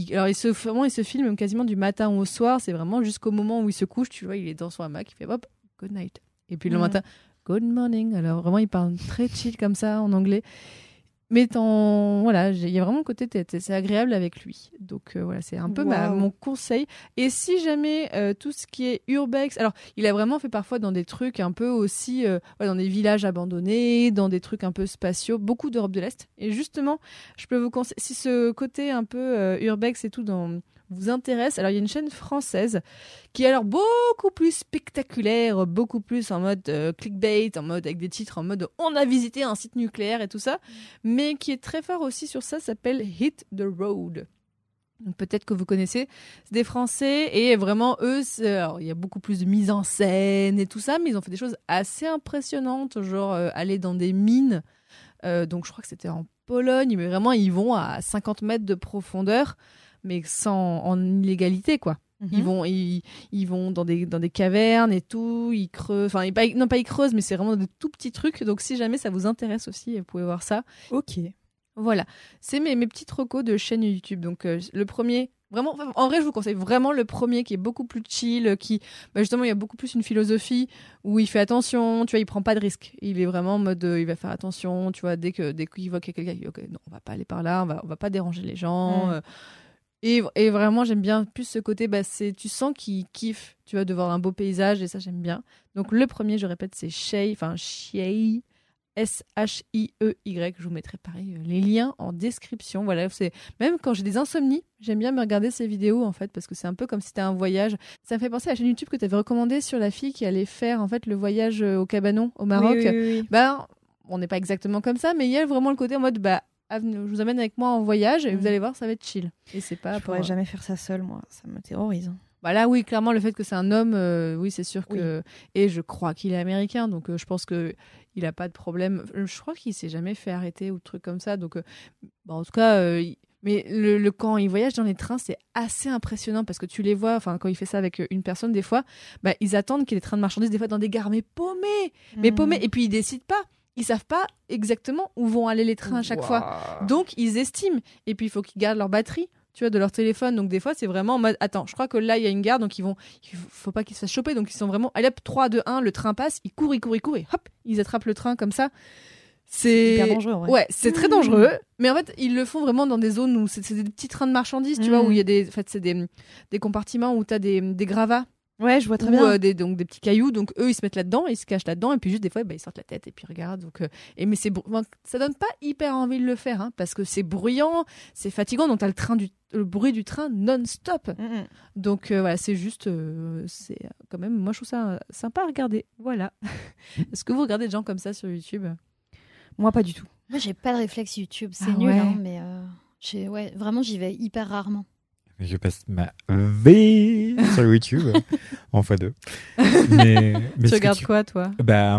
se filme quasiment du matin au soir. C'est vraiment jusqu'au moment où il se couche, tu vois, il est dans son hamac, il fait hop, good night. Et puis le matin, good morning. Alors vraiment, il parle très chill comme ça en anglais. Mais voilà, il y a vraiment le côté c'est agréable avec lui. Donc voilà, c'est un peu mon conseil. Et si jamais tout ce qui est urbex, alors il a vraiment fait parfois dans des trucs un peu aussi, dans des villages abandonnés, dans des trucs un peu spatiaux, beaucoup d'Europe de l'Est. Et justement, je peux vous conseiller, si ce côté un peu urbex et tout vous intéresse, alors il y a une chaîne française qui est alors beaucoup plus spectaculaire, beaucoup plus en mode clickbait, en mode avec des titres en mode on a visité un site nucléaire et tout ça, mais qui est très fort aussi sur ça, s'appelle Hit the Road. Donc peut-être que vous connaissez, c'est des Français et vraiment eux, alors, il y a beaucoup plus de mise en scène et tout ça, mais ils ont fait des choses assez impressionnantes, genre aller dans des mines, donc je crois que c'était en Pologne, mais vraiment ils vont à 50 mètres de profondeur, mais en illégalité quoi. Ils vont dans des cavernes et tout, ils creusent, enfin pas ils creusent, mais c'est vraiment de tout petits trucs. Donc si jamais ça vous intéresse aussi, vous pouvez voir ça. Ok. Voilà, c'est mes petites recos de chaîne YouTube. Donc le premier, vraiment, en vrai je vous conseille vraiment le premier qui est beaucoup plus chill, qui justement il y a beaucoup plus une philosophie où il fait attention, tu vois, il prend pas de risques. Il est vraiment en mode il va faire attention, tu vois, dès qu'il voit quelqu'un, il dit ok, non, on va pas aller par là, on va pas déranger les gens. Et vraiment, j'aime bien plus ce côté, tu sens qu'il kiffe, tu vois, de voir un beau paysage, et ça, j'aime bien. Donc, le premier, je répète, c'est Shay, S-H-I-E-Y. Je vous mettrai pareil les liens en description. Voilà, même quand j'ai des insomnies, j'aime bien me regarder ces vidéos, en fait, parce que c'est un peu comme si c'était un voyage. Ça me fait penser à la chaîne YouTube que tu avais recommandée sur la fille qui allait faire, en fait, le voyage au Cabanon, au Maroc. Oui. On n'est pas exactement comme ça, mais il y a vraiment le côté en mode, je vous amène avec moi en voyage et vous allez voir, ça va être chill. Et c'est pas. Je pourrais jamais faire ça seule, moi. Ça me terrorise. Là, oui, clairement, le fait que c'est un homme, oui, c'est sûr que. Et je crois qu'il est américain, donc je pense que il a pas de problème. Je crois qu'il s'est jamais fait arrêter ou truc comme ça. Donc, en tout cas, Mais quand il voyage dans les trains, c'est assez impressionnant parce que tu les vois, enfin quand il fait ça avec une personne, des fois, ils attendent qu'il y ait des trains de marchandises, des fois dans des gares, mais paumés. Et puis ils décident pas. Ils savent pas exactement où vont aller les trains à chaque fois. Donc ils estiment. Et puis il faut qu'ils gardent leur batterie, tu vois, de leur téléphone. Donc des fois c'est vraiment en mode, attends, je crois que là il y a une gare, donc il faut pas qu'ils se fassent choper. Donc ils sont vraiment, allez hop, 3, 2, 1, le train passe, ils courent et hop, ils attrapent le train comme ça. C'est hyper dangereux. Ouais, c'est très dangereux. Mais en fait, ils le font vraiment dans des zones où c'est des petits trains de marchandises, tu vois, où il y a c'est des compartiments où t'as des gravats. Ouais, je vois très bien. Donc des petits cailloux, donc eux ils se mettent là-dedans, ils se cachent là-dedans, et puis juste des fois ils sortent la tête et puis ils regardent. Donc mais ça donne pas hyper envie de le faire, hein, parce que c'est bruyant, c'est fatigant, donc t'as le bruit du train non-stop. Donc voilà, c'est juste, c'est quand même, moi je trouve ça sympa à regarder. Voilà. Est-ce que vous regardez des gens comme ça sur YouTube? Moi, pas du tout. Moi, j'ai pas de réflexe YouTube. C'est nul, hein, mais vraiment, j'y vais hyper rarement. Je passe ma vie sur YouTube en x2. Mais tu regardes quoi, toi?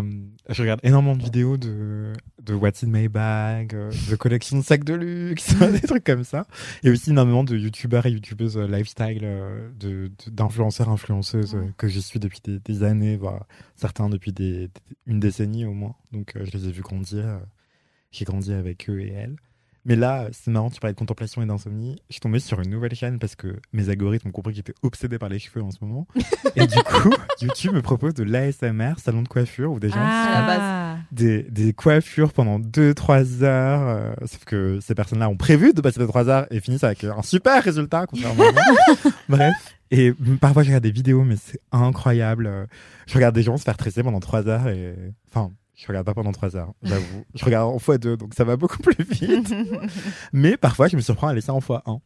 Je regarde énormément de vidéos de What's in my bag, de collections de sacs de luxe, des trucs comme ça. Et aussi énormément de youtubeurs et youtubeuses lifestyle, d'influenceurs, influenceuses que je suis depuis des années, voire certains depuis une décennie au moins. Donc je les ai vus grandir. J'ai grandi avec eux et elles. Mais là, c'est marrant, tu parlais de contemplation et d'insomnie. Je suis tombée sur une nouvelle chaîne parce que mes algorithmes ont compris que j'étais obsédée par les cheveux en ce moment. Et du coup, YouTube me propose de l'ASMR, salon de coiffure, où des gens font des coiffures pendant 2-3 heures. Sauf que ces personnes-là ont prévu de passer 2-3 heures et finissent avec un super résultat, contrairement à moi. Bref. Et parfois, je regarde des vidéos, mais c'est incroyable. Je regarde des gens se faire tresser pendant 3 heures et... Enfin... Je regarde pas pendant 3 heures, j'avoue. Je regarde en x2, donc ça va beaucoup plus vite. Mais parfois, je me surprends à laisser en x1.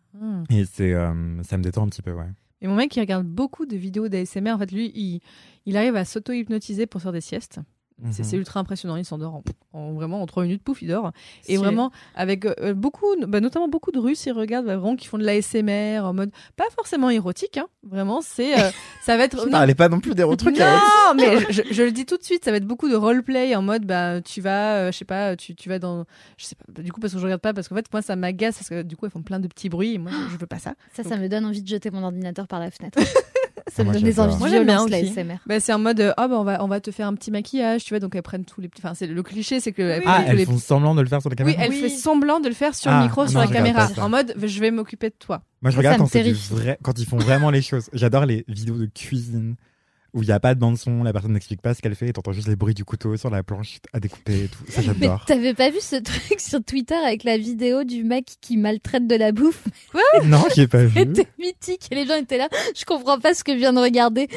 Et ça me détend un petit peu, ouais. Et mon mec, il regarde beaucoup de vidéos d'ASMR. En fait, lui, il arrive à s'auto-hypnotiser pour faire des siestes. C'est ultra impressionnant, il s'endort vraiment en 3 minutes, pouf, il dort. Et vraiment, avec notamment beaucoup de Russes, ils regardent vraiment qui font de l'ASMR en mode, pas forcément érotique, hein. Vraiment, ça va être... Tu parlais pas non plus d'érotique. Non, mais je le dis tout de suite, ça va être beaucoup de roleplay en mode, tu vas, je sais pas, tu vas dans... Je sais pas, du coup, parce que je regarde pas, parce qu'en fait, moi, ça m'agace, parce que du coup, ils font plein de petits bruits, et moi, je veux pas ça. Ça me donne envie de jeter mon ordinateur par la fenêtre. Ça me donne des envies de violence, la ASMR. C'est en mode, on va te faire un petit maquillage, tu vois, donc elles prennent tous les petits... Enfin, le cliché, c'est que... Elles font semblant de le faire sur la caméra. Oui, elle fait semblant de le faire sur le micro, sur la caméra. En mode, je vais m'occuper de toi. Moi, je regarde quand ils font vraiment les choses. J'adore les vidéos de cuisine où il n'y a pas de bande-son, la personne n'explique pas ce qu'elle fait et t'entends juste les bruits du couteau sur la planche à découper et tout. Ça, j'adore. Mais t'avais pas vu ce truc sur Twitter avec la vidéo du mec qui maltraite de la bouffe? Quoi? Non, j'ai pas vu. C'était mythique et les gens étaient là. Je comprends pas ce que je viens de regarder.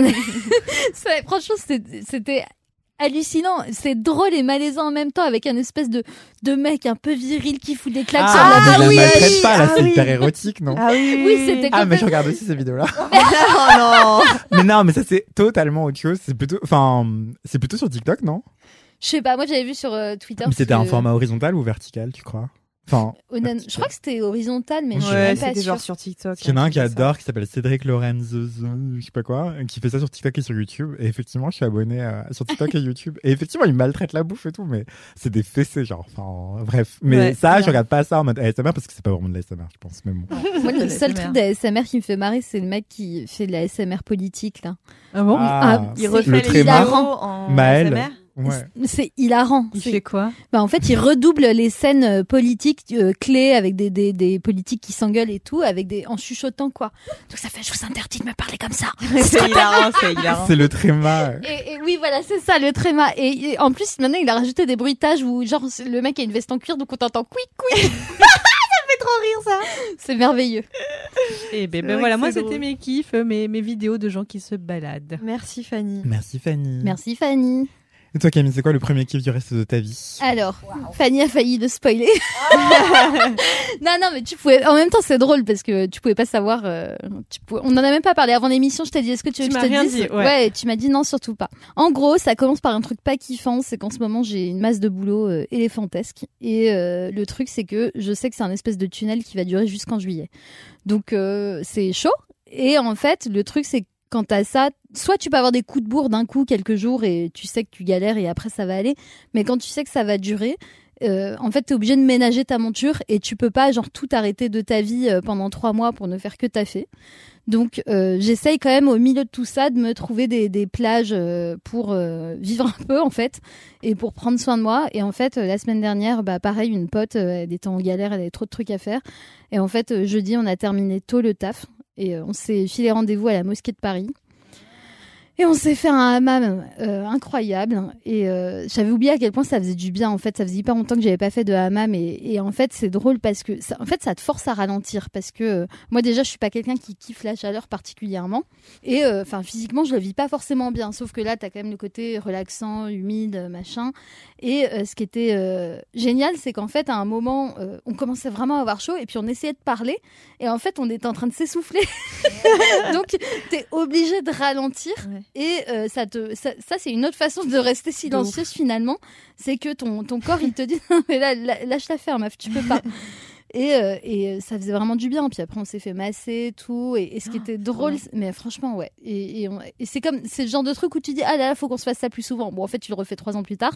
Franchement, c'était hallucinant. C'est drôle et malaisant en même temps avec un espèce de mec un peu viril qui fout des claques sur la bouffe. Mais la maltraite pas, là, c'est hyper érotique, non? Oui, c'était mais je regarde aussi ces vidéos-là. Oh non. Mais non, mais ça, c'est totalement autre chose. C'est plutôt sur TikTok, non? Je sais pas, moi j'avais vu sur Twitter. Mais c'était un format horizontal ou vertical, tu crois? Je crois que c'était horizontal, mais je suis même même pas pas sûre. sûre. Sur TikTok. Il y en a un qui adore, qui s'appelle Cédric Lorenzo, je sais pas quoi, qui fait ça sur TikTok et sur YouTube. Et effectivement, je suis abonné sur TikTok et YouTube. Et effectivement, il maltraite la bouffe et tout, mais c'est des fessées, genre. Enfin, bref. Mais je regarde pas ça en mode ASMR parce que c'est pas vraiment de l'ASMR, je pense. Mais bon. Moi, le seul truc d'ASMR qui me fait marrer, c'est le mec qui fait de l'ASMR politique, là. Ah bon? Il refait le les vidéos en Maël. ASMR. Ouais. C'est hilarant. Il fait quoi? En fait, il redouble les scènes politiques clés avec des politiques qui s'engueulent et tout, en chuchotant, quoi. Donc ça fait, je vous interdis de me parler comme ça. C'est hilarant. C'est le tréma. Et oui, voilà, c'est ça, le tréma. Et en plus, maintenant, il a rajouté des bruitages où, genre, le mec a une veste en cuir, donc on t'entend couic. Ça fait trop rire, ça. C'est merveilleux. Et voilà, moi, c'était mes kiffs, mes vidéos de gens qui se baladent. Merci Fanny. Merci Fanny. Merci Fanny. Et toi Camille, c'est quoi le premier kiff du reste de ta vie? Alors, Fanny a failli le spoiler. Non, mais tu pouvais. En même temps, c'est drôle parce que tu pouvais pas savoir. On en a même pas parlé avant l'émission. Je t'ai dit, est-ce que tu veux que je te dise? Ouais, tu m'as dit non, surtout pas. En gros, ça commence par un truc pas kiffant, c'est qu'en ce moment j'ai une masse de boulot éléphantesque. Et le truc, c'est que je sais que c'est un espèce de tunnel qui va durer jusqu'en juillet. Donc c'est chaud. Et en fait, le truc, c'est quand t'as ça, soit tu peux avoir des coups de bourre d'un coup quelques jours et tu sais que tu galères et après ça va aller, mais quand tu sais que ça va durer, En fait, t'es obligé de ménager ta monture et tu peux pas genre tout arrêter de ta vie pendant 3 mois pour ne faire que taffer. Donc j'essaye quand même au milieu de tout ça de me trouver des plages pour vivre un peu en fait et pour prendre soin de moi. Et en fait la semaine dernière, pareil, une pote, elle était en galère, elle avait trop de trucs à faire. Et en fait jeudi on a terminé tôt le taf et on s'est filé rendez-vous à la mosquée de Paris. Et on s'est fait un hammam incroyable. Et j'avais oublié à quel point ça faisait du bien. En fait, ça faisait hyper longtemps que j'avais pas fait de hammam. Et en fait, c'est drôle parce que ça te force à ralentir. Parce que moi, déjà, je suis pas quelqu'un qui kiffe la chaleur particulièrement. Et physiquement, je le vis pas forcément bien. Sauf que là, t'as quand même le côté relaxant, humide, machin. Et ce qui était génial, c'est qu'en fait, à un moment, on commençait vraiment à avoir chaud. Et puis, on essayait de parler. Et en fait, on était en train de s'essouffler. Donc, t'es obligé de ralentir. Ouais. Et ça, c'est une autre façon de rester silencieuse finalement. C'est que ton corps, il te dit non, mais là, lâche l'affaire, meuf, tu peux pas. Et ça faisait vraiment du bien. Puis après, on s'est fait masser, tout. Et ce qui était drôle, mais franchement, ouais. Et c'est le genre de truc où tu dis, ah là, faut qu'on se fasse ça plus souvent. Bon, en fait, tu le refais 3 ans plus tard.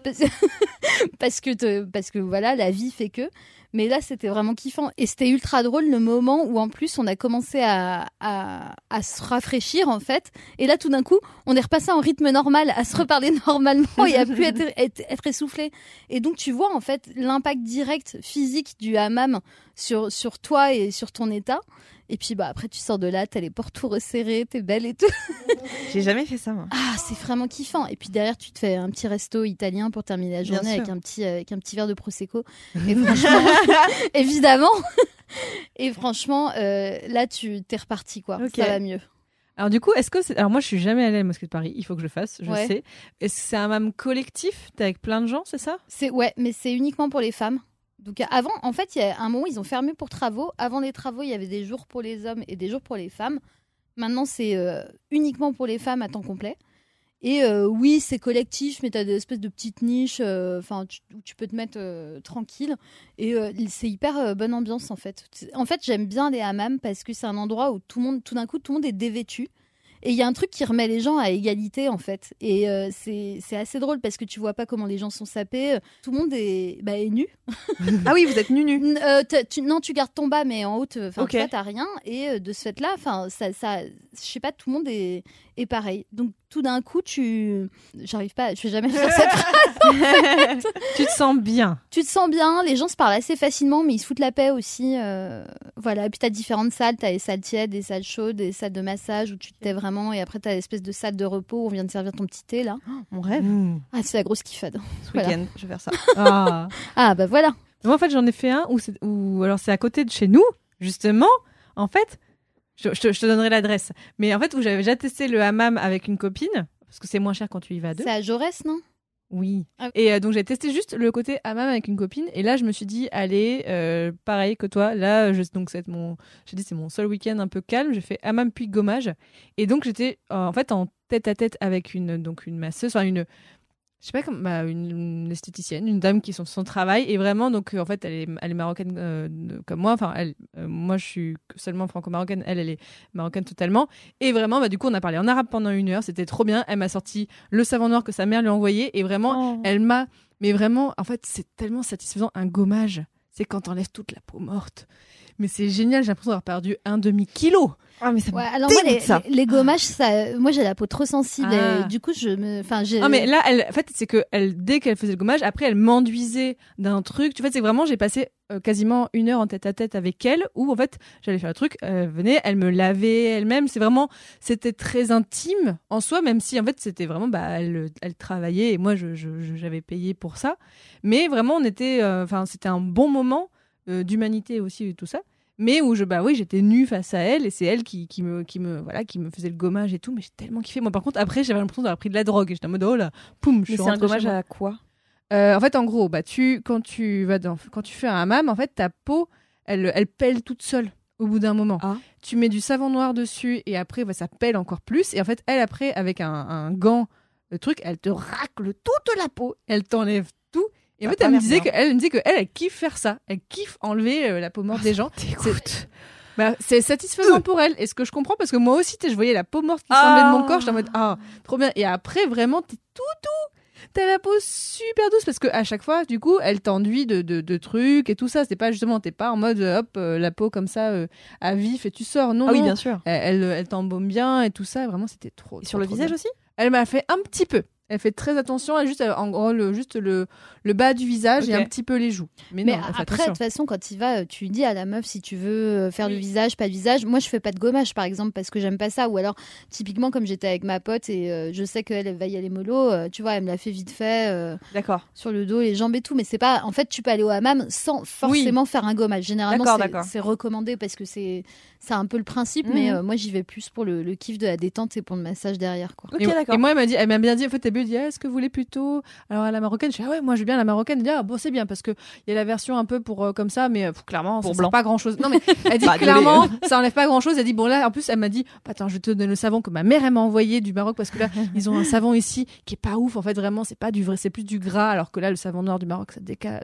Parce que voilà, la vie fait que. Mais là, c'était vraiment kiffant. Et c'était ultra drôle le moment où, en plus, on a commencé à se rafraîchir, en fait. Et là, tout d'un coup, on est repassé en rythme normal, à se reparler normalement et à plus être essoufflé. Et donc, tu vois, en fait, l'impact direct physique du hammam sur toi et sur ton état. Et puis, après, tu sors de là, t'as les pores tout resserrés, t'es belle et tout. J'ai jamais fait ça, moi. Ah, c'est vraiment kiffant. Et puis derrière, tu te fais un petit resto italien pour terminer la journée avec un petit verre de prosecco. Et franchement, évidemment. Et franchement, là, t'es reparti, quoi. Okay. Ça va mieux. Alors du coup, alors moi, je suis jamais allée à la mosquée de Paris. Il faut que je le fasse, je sais. Est-ce que c'est un hammam collectif? T'es avec plein de gens, c'est ça? Ouais, mais c'est uniquement pour les femmes. Donc avant, en fait, il y a un moment, ils ont fermé pour travaux. Avant les travaux, il y avait des jours pour les hommes et des jours pour les femmes. Maintenant, c'est uniquement pour les femmes à temps complet. Et oui, c'est collectif, mais tu as des espèces de petites niches où tu peux te mettre tranquille. Et c'est hyper bonne ambiance, en fait. En fait, j'aime bien les hammams parce que c'est un endroit où tout d'un coup, tout le monde est dévêtu. Et il y a un truc qui remet les gens à égalité, en fait. Et c'est assez drôle parce que tu vois pas comment les gens sont sapés. Tout le monde est nu. Ah oui, vous êtes nu. Non, tu gardes ton bas, mais en haut, okay. Toi, t'as rien. Et de ce fait-là, ça, je sais pas, tout le monde est pareil. Donc, tout d'un coup, j'arrive pas, je vais jamais faire cette phrase. Tu te sens bien. Tu te sens bien, les gens se parlent assez facilement, mais ils se foutent la paix aussi. Voilà, et puis t'as différentes salles, t'as les salles tièdes, des salles chaudes, des salles de massage où tu te tais vraiment, et après t'as l'espèce de salle de repos où on vient de servir ton petit thé, là. Oh, mon rêve. Ah, c'est la grosse kiffade. Ce week-end, je vais faire ça. Ah, voilà. Moi, en fait, j'en ai fait un où alors c'est à côté de chez nous, justement, en fait. Je te donnerai l'adresse. Mais en fait, où j'avais déjà testé le hammam avec une copine, parce que c'est moins cher quand tu y vas à 2. C'est à Jaurès, non? Oui. Ah. Et donc, j'ai testé juste le côté hammam avec une copine. Et là, je me suis dit, allez, pareil que toi. Là, c'est mon seul week-end un peu calme. J'ai fait hammam puis gommage. Et donc, j'étais en fait en tête-à-tête avec une masseuse, je sais pas, comme une esthéticienne, une dame qui fait son travail, et vraiment, donc en fait, elle est marocaine comme moi. Enfin, moi, je suis seulement franco-marocaine, elle est marocaine totalement. Et vraiment, du coup, on a parlé en arabe pendant 1 heure, c'était trop bien. Elle m'a sorti le savon noir que sa mère lui a envoyé, et vraiment, mais vraiment, en fait, c'est tellement satisfaisant, un gommage. C'est quand t'enlèves toute la peau morte. Mais c'est génial, j'ai l'impression d'avoir perdu 1/2 kilo. Ah, mais ça alors moi, les gommages, moi j'ai la peau trop sensible et du coup Non mais là, en fait, c'est que dès qu'elle faisait le gommage, après elle m'enduisait d'un truc. Tu vois, c'est que vraiment j'ai passé quasiment 1 heure en tête-à-tête avec elle où en fait j'allais faire le truc, venait, elle me lavait elle-même. C'était très intime en soi, même si en fait c'était vraiment elle travaillait et moi j'avais payé pour ça. Mais vraiment on était, c'était un bon moment d'humanité aussi et tout ça. Mais où j'étais nue face à elle et c'est elle qui me faisait le gommage et tout, mais j'ai tellement kiffé. Moi par contre après j'avais l'impression d'avoir pris de la drogue et j'étais en mode oh là, poum, je suis rentrée. C'est un gommage à quoi? En fait en gros quand tu fais un hammam, en fait ta peau elle pèle toute seule au bout d'un moment. Tu mets du savon noir dessus et après ça pèle encore plus et en fait elle après avec un gant elle te racle toute la peau, elle t'enlève tout. Et en fait, elle me disait qu'elle kiffe faire ça. Elle kiffe enlever la peau morte des gens. C'est satisfaisant pour elle. Et ce que je comprends, parce que moi aussi, je voyais la peau morte qui s'enlevait de mon corps. J'étais en mode, trop bien. Et après, vraiment, t'es tout. t'as la peau super douce parce que à chaque fois, du coup, elle t'enduit de trucs et tout ça. C'est pas justement, t'es pas en mode la peau comme ça à vif et tu sors. Non, oui, non. bien sûr. Elle t'embaume bien et tout ça. Vraiment, c'était trop. Et sur le visage bien. aussi? Elle m'a fait un petit peu. Elle fait très attention, en gros, juste le bas du visage et un petit peu les joues. Mais non, après, de toute façon, quand tu vas, tu dis à la meuf si tu veux faire du visage, pas de visage. Moi, je fais pas de gommage, par exemple, parce que j'aime pas ça. Ou alors, typiquement, comme j'étais avec ma pote et je sais qu'elle va y aller mollo, tu vois, elle me l'a fait vite fait. D'accord. Sur le dos, les jambes et tout. Mais c'est pas. En fait, tu peux aller au hammam sans forcément faire un gommage. Généralement, c'est recommandé parce que c'est un peu le principe. Mais moi, j'y vais plus pour le kiff de la détente et pour le massage derrière, quoi. Ok, d'accord. Et moi, elle m'a bien dit, en fait, elle dit, est-ce que vous voulez plutôt alors à la marocaine? Je dis, ah ouais, moi je veux bien la marocaine. Elle dit, ah bon, c'est bien parce que il y a la version un peu pour comme ça, mais clairement, ça sert pas grand chose. Non, mais elle dit clairement, ça enlève pas grand chose. Elle dit, bon, là, en plus, elle m'a dit, attends, je vais te donner le savon que ma mère, elle m'a envoyé du Maroc parce que là, ils ont un savon ici qui est pas ouf. En fait, vraiment, c'est pas du vrai, c'est plus du gras, alors que là, le savon noir du Maroc, ça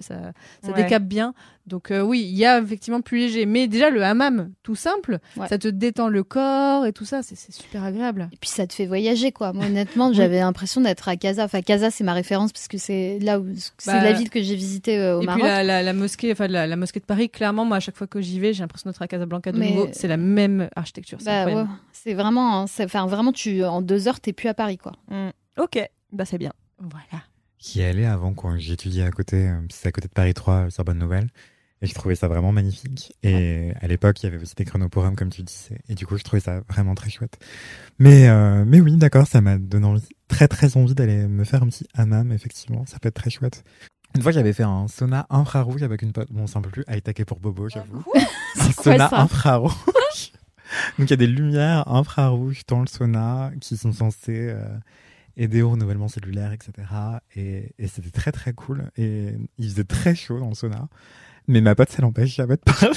décape bien. Donc, oui, il y a effectivement plus léger. Mais déjà, le hammam, tout simple, ça te détend le corps et tout ça, c'est super agréable. Et puis, ça te fait voyager, quoi. Moi, honnêtement, j'avais l'impression d'être à Casa. Enfin, Casa, c'est ma référence parce que c'est là où c'est la ville que j'ai visitée au Maroc. Et puis la mosquée, enfin la mosquée de Paris, clairement, moi à chaque fois que j'y vais, j'ai l'impression d'être à Casablanca de nouveau. C'est la même architecture. C'est incroyable. C'est vraiment, vraiment, en 2 heures, t'es plus à Paris, quoi. Ok, c'est bien. Voilà. J'y allais avant quand j'étudiais à côté, c'est à côté de Paris 3, Sorbonne Nouvelle. Et je trouvais ça vraiment magnifique. Et à l'époque, il y avait aussi des chronoporames, comme tu disais. Et du coup, je trouvais ça vraiment très chouette. Mais oui, d'accord, ça m'a donné envie, très très envie d'aller me faire un petit hammam, effectivement. Ça peut être très chouette. Une fois, j'avais fait un sauna infrarouge avec une pote. Bon, c'est un peu plus high-tech pour Bobo, j'avoue. Un sauna infrarouge. Donc, il y a des lumières infrarouges dans le sauna qui sont censées aider au renouvellement cellulaire, etc. Et c'était très très cool. Et il faisait très chaud dans le sauna. Mais ma pote, ça l'empêche jamais de parler.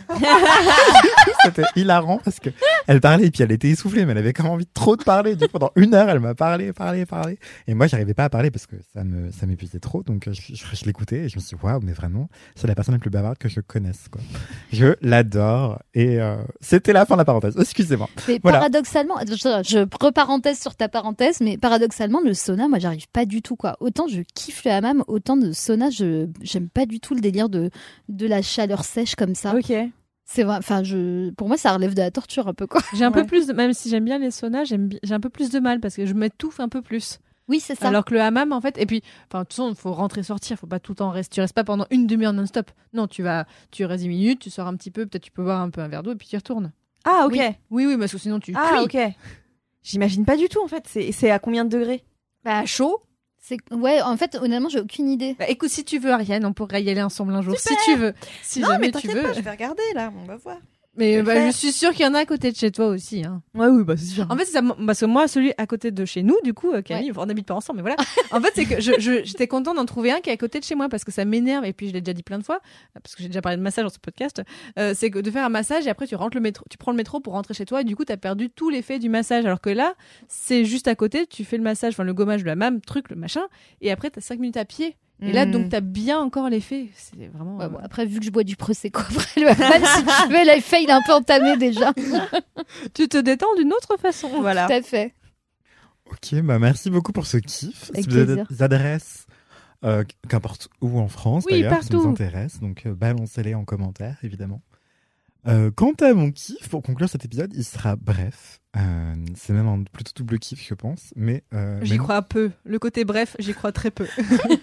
C'était hilarant parce que elle parlait et puis elle était essoufflée, mais elle avait quand même envie trop de parler. Du coup, pendant 1 heure, elle m'a parlé. Et moi, j'arrivais pas à parler parce que ça m'épuisait trop. Donc, je l'écoutais et je me suis dit, waouh, mais vraiment, c'est la personne la plus bavarde que je connaisse, quoi. Je l'adore. Et c'était la fin de la parenthèse. Excusez-moi. Mais voilà. Paradoxalement, je reparenthèse sur ta parenthèse, mais paradoxalement, le sauna, moi, j'arrive pas du tout, quoi. Autant je kiffe le hammam, autant de sauna, j'aime pas du tout le délire de la chaleur sèche comme ça. Ok. C'est vrai, enfin, pour moi, ça relève de la torture un peu, quoi. J'ai un peu plus, même si j'aime bien les saunas, j'ai un peu plus de mal parce que je m'étouffe un peu plus. Oui, c'est ça. Alors que le hammam, en fait, et puis, enfin, de toute façon, il faut rentrer, sortir, faut pas tout le temps rester. Tu restes pas pendant 1 demi-heure non-stop. Non, tu restes 10 minutes, tu sors un petit peu, peut-être tu peux boire un peu un verre d'eau et puis tu y retournes. Ah, ok. Oui, parce que sinon tu cuis. Ah, ok. J'imagine pas du tout, en fait. C'est à combien de degrés? Chaud. Ouais, en fait, honnêtement, j'ai aucune idée. Écoute, si tu veux, Ariane, on pourrait y aller ensemble un jour. Super. Si tu veux. Si non, jamais mais tu t'inquiète veux. pas, je vais regarder là, on va voir. Mais je suis sûre qu'il y en a à côté de chez toi aussi. Hein. Oui, c'est sûr. En fait, c'est ça, parce que moi, celui à côté de chez nous, du coup, Camille, on n'habite pas ensemble, mais voilà. En fait, c'est que j'étais contente d'en trouver un qui est à côté de chez moi parce que ça m'énerve, et puis je l'ai déjà dit plein de fois, parce que j'ai déjà parlé de massage dans ce podcast, c'est que de faire un massage et après tu prends le métro pour rentrer chez toi et du coup, tu as perdu tout l'effet du massage. Alors que là, c'est juste à côté, tu fais le massage, enfin le gommage, le hammam, le machin, et après, tu as 5 minutes à pied. Et là, donc, t'as bien encore l'effet. C'est vraiment. Bon, après, vu que je bois du Prosecco, même si tu veux, l'effet, il est un peu entamé déjà. Tu te détends d'une autre façon. Voilà. Tout à fait. Ok, merci beaucoup pour ce kiff. Avec si vous avez plaisir. des adresses, qu'importe où en France, d'ailleurs, partout. ça nous intéresse. Donc, balancez-les en commentaire, évidemment. Quant à mon kiff, pour conclure cet épisode, il sera bref. C'est même un plutôt double kiff, je pense. Mais j'y crois peu. Le côté bref, j'y crois très peu.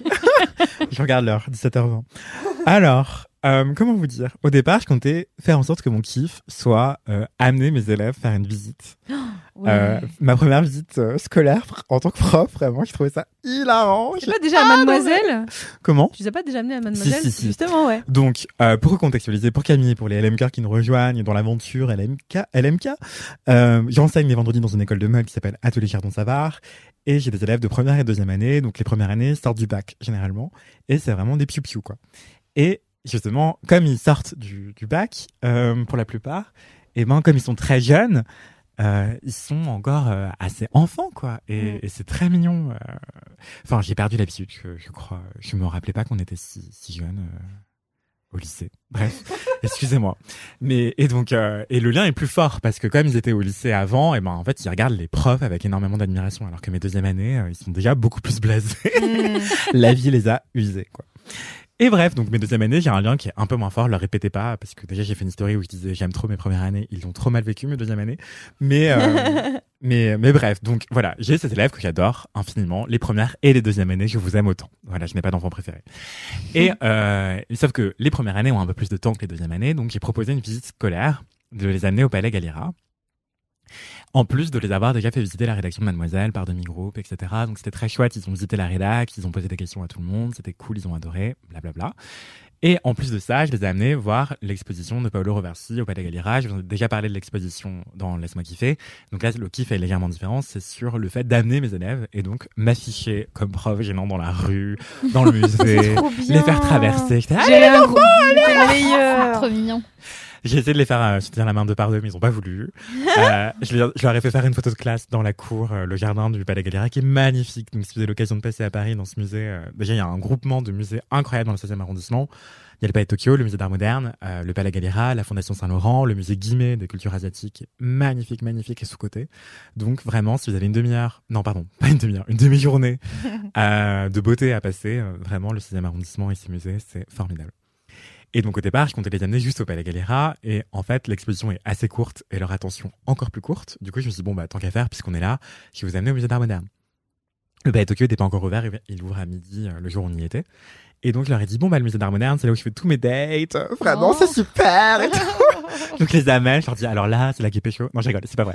Je regarde l'heure, 17h20. Alors, comment vous dire? Au départ, je comptais faire en sorte que mon kiff soit amener mes élèves faire une visite. Ouais. Ma première visite scolaire en tant que prof, vraiment, je trouvais ça hilarant. Tu sais pas déjà à Mademoiselle? Comment? Tu les as pas déjà amenés à Mademoiselle? Si. Justement, ouais. Donc, pour recontextualiser, pour Camille, pour les LMK qui nous rejoignent dans l'aventure LMK, j'enseigne les vendredis dans une école de mode qui s'appelle Atelier Chardon-Savard. Et j'ai des élèves de première et deuxième année. Donc, les premières années sortent du bac, généralement. Et c'est vraiment des piou-piou, quoi. Et justement, comme ils sortent du bac, pour la plupart, et comme ils sont très jeunes, ils sont encore assez enfants, quoi. Et c'est très mignon. Enfin, j'ai perdu l'habitude, je crois. Je me rappelais pas qu'on était si jeunes. au lycée. Bref, excusez-moi. Mais et donc et le lien est plus fort parce que comme ils étaient au lycée avant, et ben en fait ils regardent les profs avec énormément d'admiration, alors que mes deuxième années ils sont déjà beaucoup plus blasés. La vie les a usés quoi. Et bref, donc mes deuxième années, j'ai un lien qui est un peu moins fort, leur répétez pas, parce que déjà j'ai fait une story où je disais j'aime trop mes premières années, ils ont trop mal vécu mes deuxième années. Mais bref, donc voilà, j'ai cet élève que j'adore infiniment, les premières et les deuxièmes années, je vous aime autant. Voilà, je n'ai pas d'enfant préféré. Et sauf que les premières années ont un peu plus de temps que les deuxièmes années, donc j'ai proposé une visite scolaire de les amener au Palais Galliera. En plus de les avoir déjà fait visiter la rédaction de Mademoiselle par demi-groupe, etc. Donc c'était très chouette, ils ont visité la rédac, ils ont posé des questions à tout le monde, c'était cool, ils ont adoré, blablabla. Et en plus de ça, je les ai amenés voir l'exposition de Paolo Roversi au Palais Galliera. Je vous ai déjà parlé de l'exposition dans Laisse-moi kiffer. Donc là, le kiff est légèrement différent, c'est sur le fait d'amener mes élèves et donc m'afficher comme prof gênant dans la rue, dans le musée, les faire traverser. J'ai un gros meilleur. Trop mignon. J'ai essayé de les faire se tenir la main deux par deux, mais ils ont pas voulu. Je leur ai fait faire une photo de classe dans la cour, le jardin du Palais Galliera, qui est magnifique. Donc, si vous avez l'occasion de passer à Paris dans ce musée, déjà, il y a un groupement de musées incroyables dans le 16e arrondissement. Il y a le Palais Tokyo, le musée d'art moderne, le Palais Galliera, la Fondation Saint-Laurent, le musée Guimet des cultures asiatiques, magnifique, magnifique et sous-coté. Donc, vraiment, si vous avez une demi-journée, de beauté à passer, vraiment, le 16e arrondissement et ces musées, c'est formidable. Et donc au départ, je comptais les amener juste au Palais Galliera et en fait, l'exposition est assez courte et leur attention encore plus courte. Du coup, je me suis dit bon tant qu'à faire, puisqu'on est là, je vais vous amener au musée d'art moderne. Le Palais Tokyo n'était pas encore ouvert, il ouvre à midi le jour où on y était. Et donc je leur ai dit le musée d'art moderne, c'est là où je fais tous mes dates. Vraiment, c'est super. Et tout. Donc je les amène, je leur dis alors là, c'est la qui est pécho. Non, je rigole, c'est pas vrai.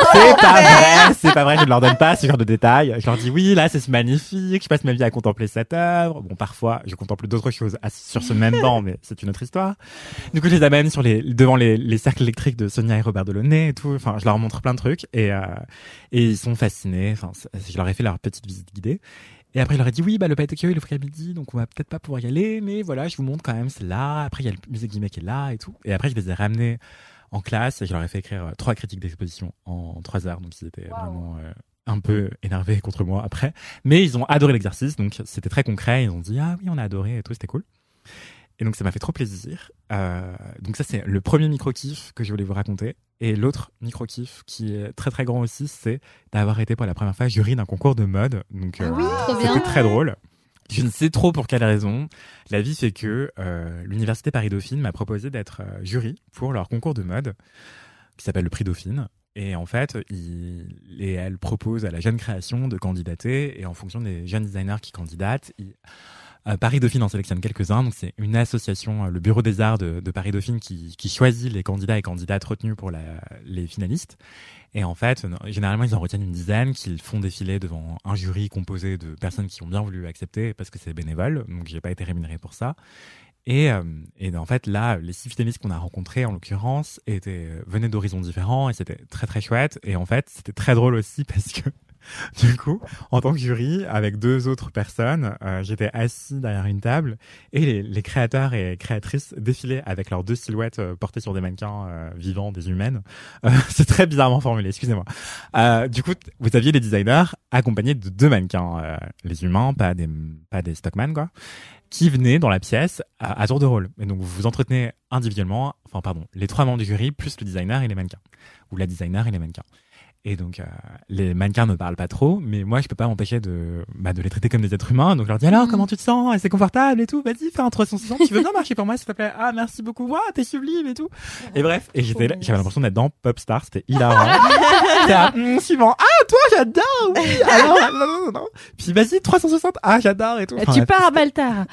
C'est pas vrai, je ne leur donne pas ce genre de détails. Je leur dis oui, là c'est magnifique, je passe ma vie à contempler cette œuvre. Bon, parfois, je contemple d'autres choses sur ce même banc, mais c'est une autre histoire. Du coup, je les amène devant les cercles électriques de Sonia et Robert Delaunay et tout. Enfin, je leur montre plein de trucs et ils sont fascinés. Enfin, je leur ai fait leur petite visite guidée. Et après, je leur ai dit, oui, le Palais Tokyo, il ouvre à midi, donc on va peut-être pas pouvoir y aller, mais voilà, je vous montre quand même, c'est là. Après, il y a le musée Guimet qui est là et tout. Et après, je les ai ramenés en classe et je leur ai fait écrire 3 critiques d'exposition en 3 heures. Donc, ils étaient vraiment un peu énervés contre moi après. Mais ils ont adoré l'exercice, donc c'était très concret. Ils ont dit, ah oui, on a adoré et tout, c'était cool. Et donc, ça m'a fait trop plaisir. Donc ça, c'est le premier micro-kiff que je voulais vous raconter. Et l'autre micro-kiff qui est très très grand aussi, c'est d'avoir été pour la première fois jury d'un concours de mode. Donc c'était très drôle. Je ne sais trop pour quelle raison. La vie fait que l'Université Paris-Dauphine m'a proposé d'être jury pour leur concours de mode qui s'appelle le Prix Dauphine. Et en fait, elle propose à la jeune création de candidater. Et en fonction des jeunes designers qui candidatent, Paris-Dauphine en sélectionne quelques-uns. Donc, c'est une association, le Bureau des Arts de Paris-Dauphine qui choisit les candidats et candidates retenus pour les finalistes. Et en fait, généralement, ils en retiennent une dizaine qu'ils font défiler devant un jury composé de personnes qui ont bien voulu accepter parce que c'est bénévole. Donc, j'ai pas été rémunéré pour ça. Et en fait, là, les 6 finalistes qu'on a rencontrés, en l'occurrence, venaient d'horizons différents et c'était très, très chouette. Et en fait, c'était très drôle aussi parce que du coup, en tant que jury, avec 2 autres personnes, j'étais assis derrière une table et les créateurs et créatrices défilaient avec leurs 2 silhouettes portées sur des mannequins vivants, des humaines. C'est très bizarrement formulé, excusez-moi. Du coup, vous aviez les designers accompagnés de 2 mannequins, les humains, pas des stockman, quoi, qui venaient dans la pièce à tour de rôle. Et donc, vous vous entretenez individuellement, les 3 membres du jury plus le designer et les mannequins. Ou la designer et les mannequins. Et donc, les mannequins me parlent pas trop, mais moi, je peux pas m'empêcher de les traiter comme des êtres humains. Donc, je leur dis, alors, comment tu te sens? C'est confortable et tout? Vas-y, fais un 360. Tu veux bien marcher pour moi, s'il te plaît? Ah, merci beaucoup. Waouh, t'es sublime et tout. Et bref. Et j'avais l'impression d'être dans Popstar. C'était hilarant. Suivant. Ah, toi, j'adore. Oui. Alors, non. Puis, vas-y, 360. Ah, j'adore et tout. Enfin, tu pars à Baltar.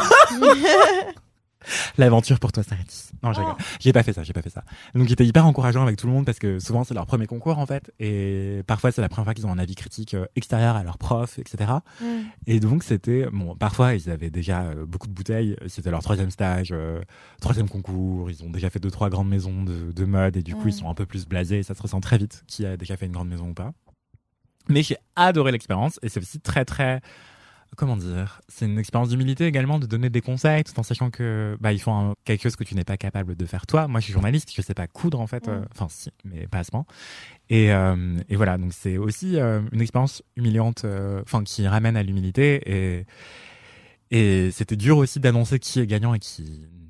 L'aventure pour toi s'arrête. Non, j'ai pas fait ça. Donc j'étais hyper encourageant avec tout le monde parce que souvent c'est leur premier concours en fait et parfois c'est la première fois qu'ils ont un avis critique extérieur à leurs profs, etc. Et donc c'était parfois ils avaient déjà beaucoup de bouteilles, c'était leur 3e stage, 3e concours, ils ont déjà fait 2-3 grandes maisons de mode et du coup ils sont un peu plus blasés et ça se ressent très vite qui a déjà fait une grande maison ou pas. Mais j'ai adoré l'expérience et c'est aussi très très c'est une expérience d'humilité également de donner des conseils tout en sachant que ils font quelque chose que tu n'es pas capable de faire toi. Moi je suis journaliste, je sais pas coudre en fait, si, mais pas à ce point. Et voilà, donc c'est aussi une expérience humiliante, qui ramène à l'humilité et c'était dur aussi d'annoncer qui est gagnant et qui ne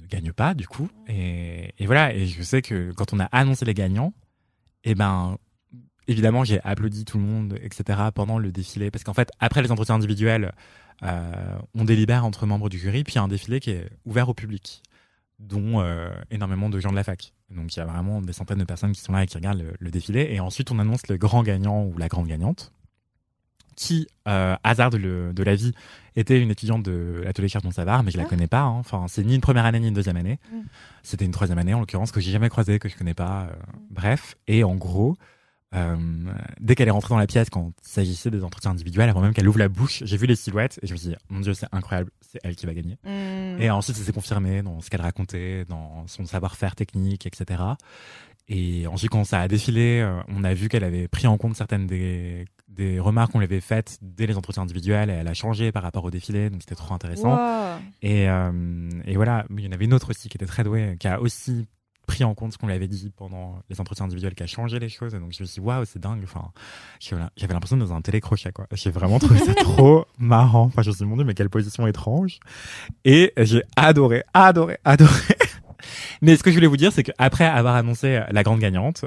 gagne pas du coup. Et voilà. Et je sais que quand on a annoncé les gagnants, évidemment, j'ai applaudi tout le monde, etc. pendant le défilé, parce qu'en fait, après les entretiens individuels, on délibère entre membres du jury, puis il y a un défilé qui est ouvert au public, dont énormément de gens de la fac. Donc il y a vraiment des centaines de personnes qui sont là et qui regardent le défilé. Et ensuite, on annonce le grand gagnant ou la grande gagnante, qui, hasard de la vie, était une étudiante de l'atelier Chardon-Savard, mais je la connais pas. Hein. Enfin, c'est ni une première année ni une deuxième année. C'était une troisième année, en l'occurrence, que j'ai jamais croisée, que je connais pas. Bref. Et en gros, dès qu'elle est rentrée dans la pièce, quand il s'agissait des entretiens individuels, avant même qu'elle ouvre la bouche, j'ai vu les silhouettes et je me suis dit, mon Dieu, c'est incroyable, c'est elle qui va gagner. Et ensuite, ça s'est confirmé dans ce qu'elle racontait, dans son savoir-faire technique, etc. Et ensuite, quand ça a défilé, on a vu qu'elle avait pris en compte certaines des remarques qu'on lui avait faites dès les entretiens individuels, et elle a changé par rapport au défilé, donc c'était trop intéressant. Wow. Et voilà, il y en avait une autre aussi qui était très douée, qui a aussi pris en compte ce qu'on lui avait dit pendant les entretiens individuels, qui a changé les choses. Et donc je me suis dit, waouh, c'est dingue. Enfin, j'avais l'impression d'être dans un télécrochet, quoi. J'ai vraiment trouvé ça trop marrant. Enfin, je me suis dit, mon Dieu, mais quelle position étrange. Et j'ai adoré. Mais ce que je voulais vous dire, c'est qu'après avoir annoncé la grande gagnante,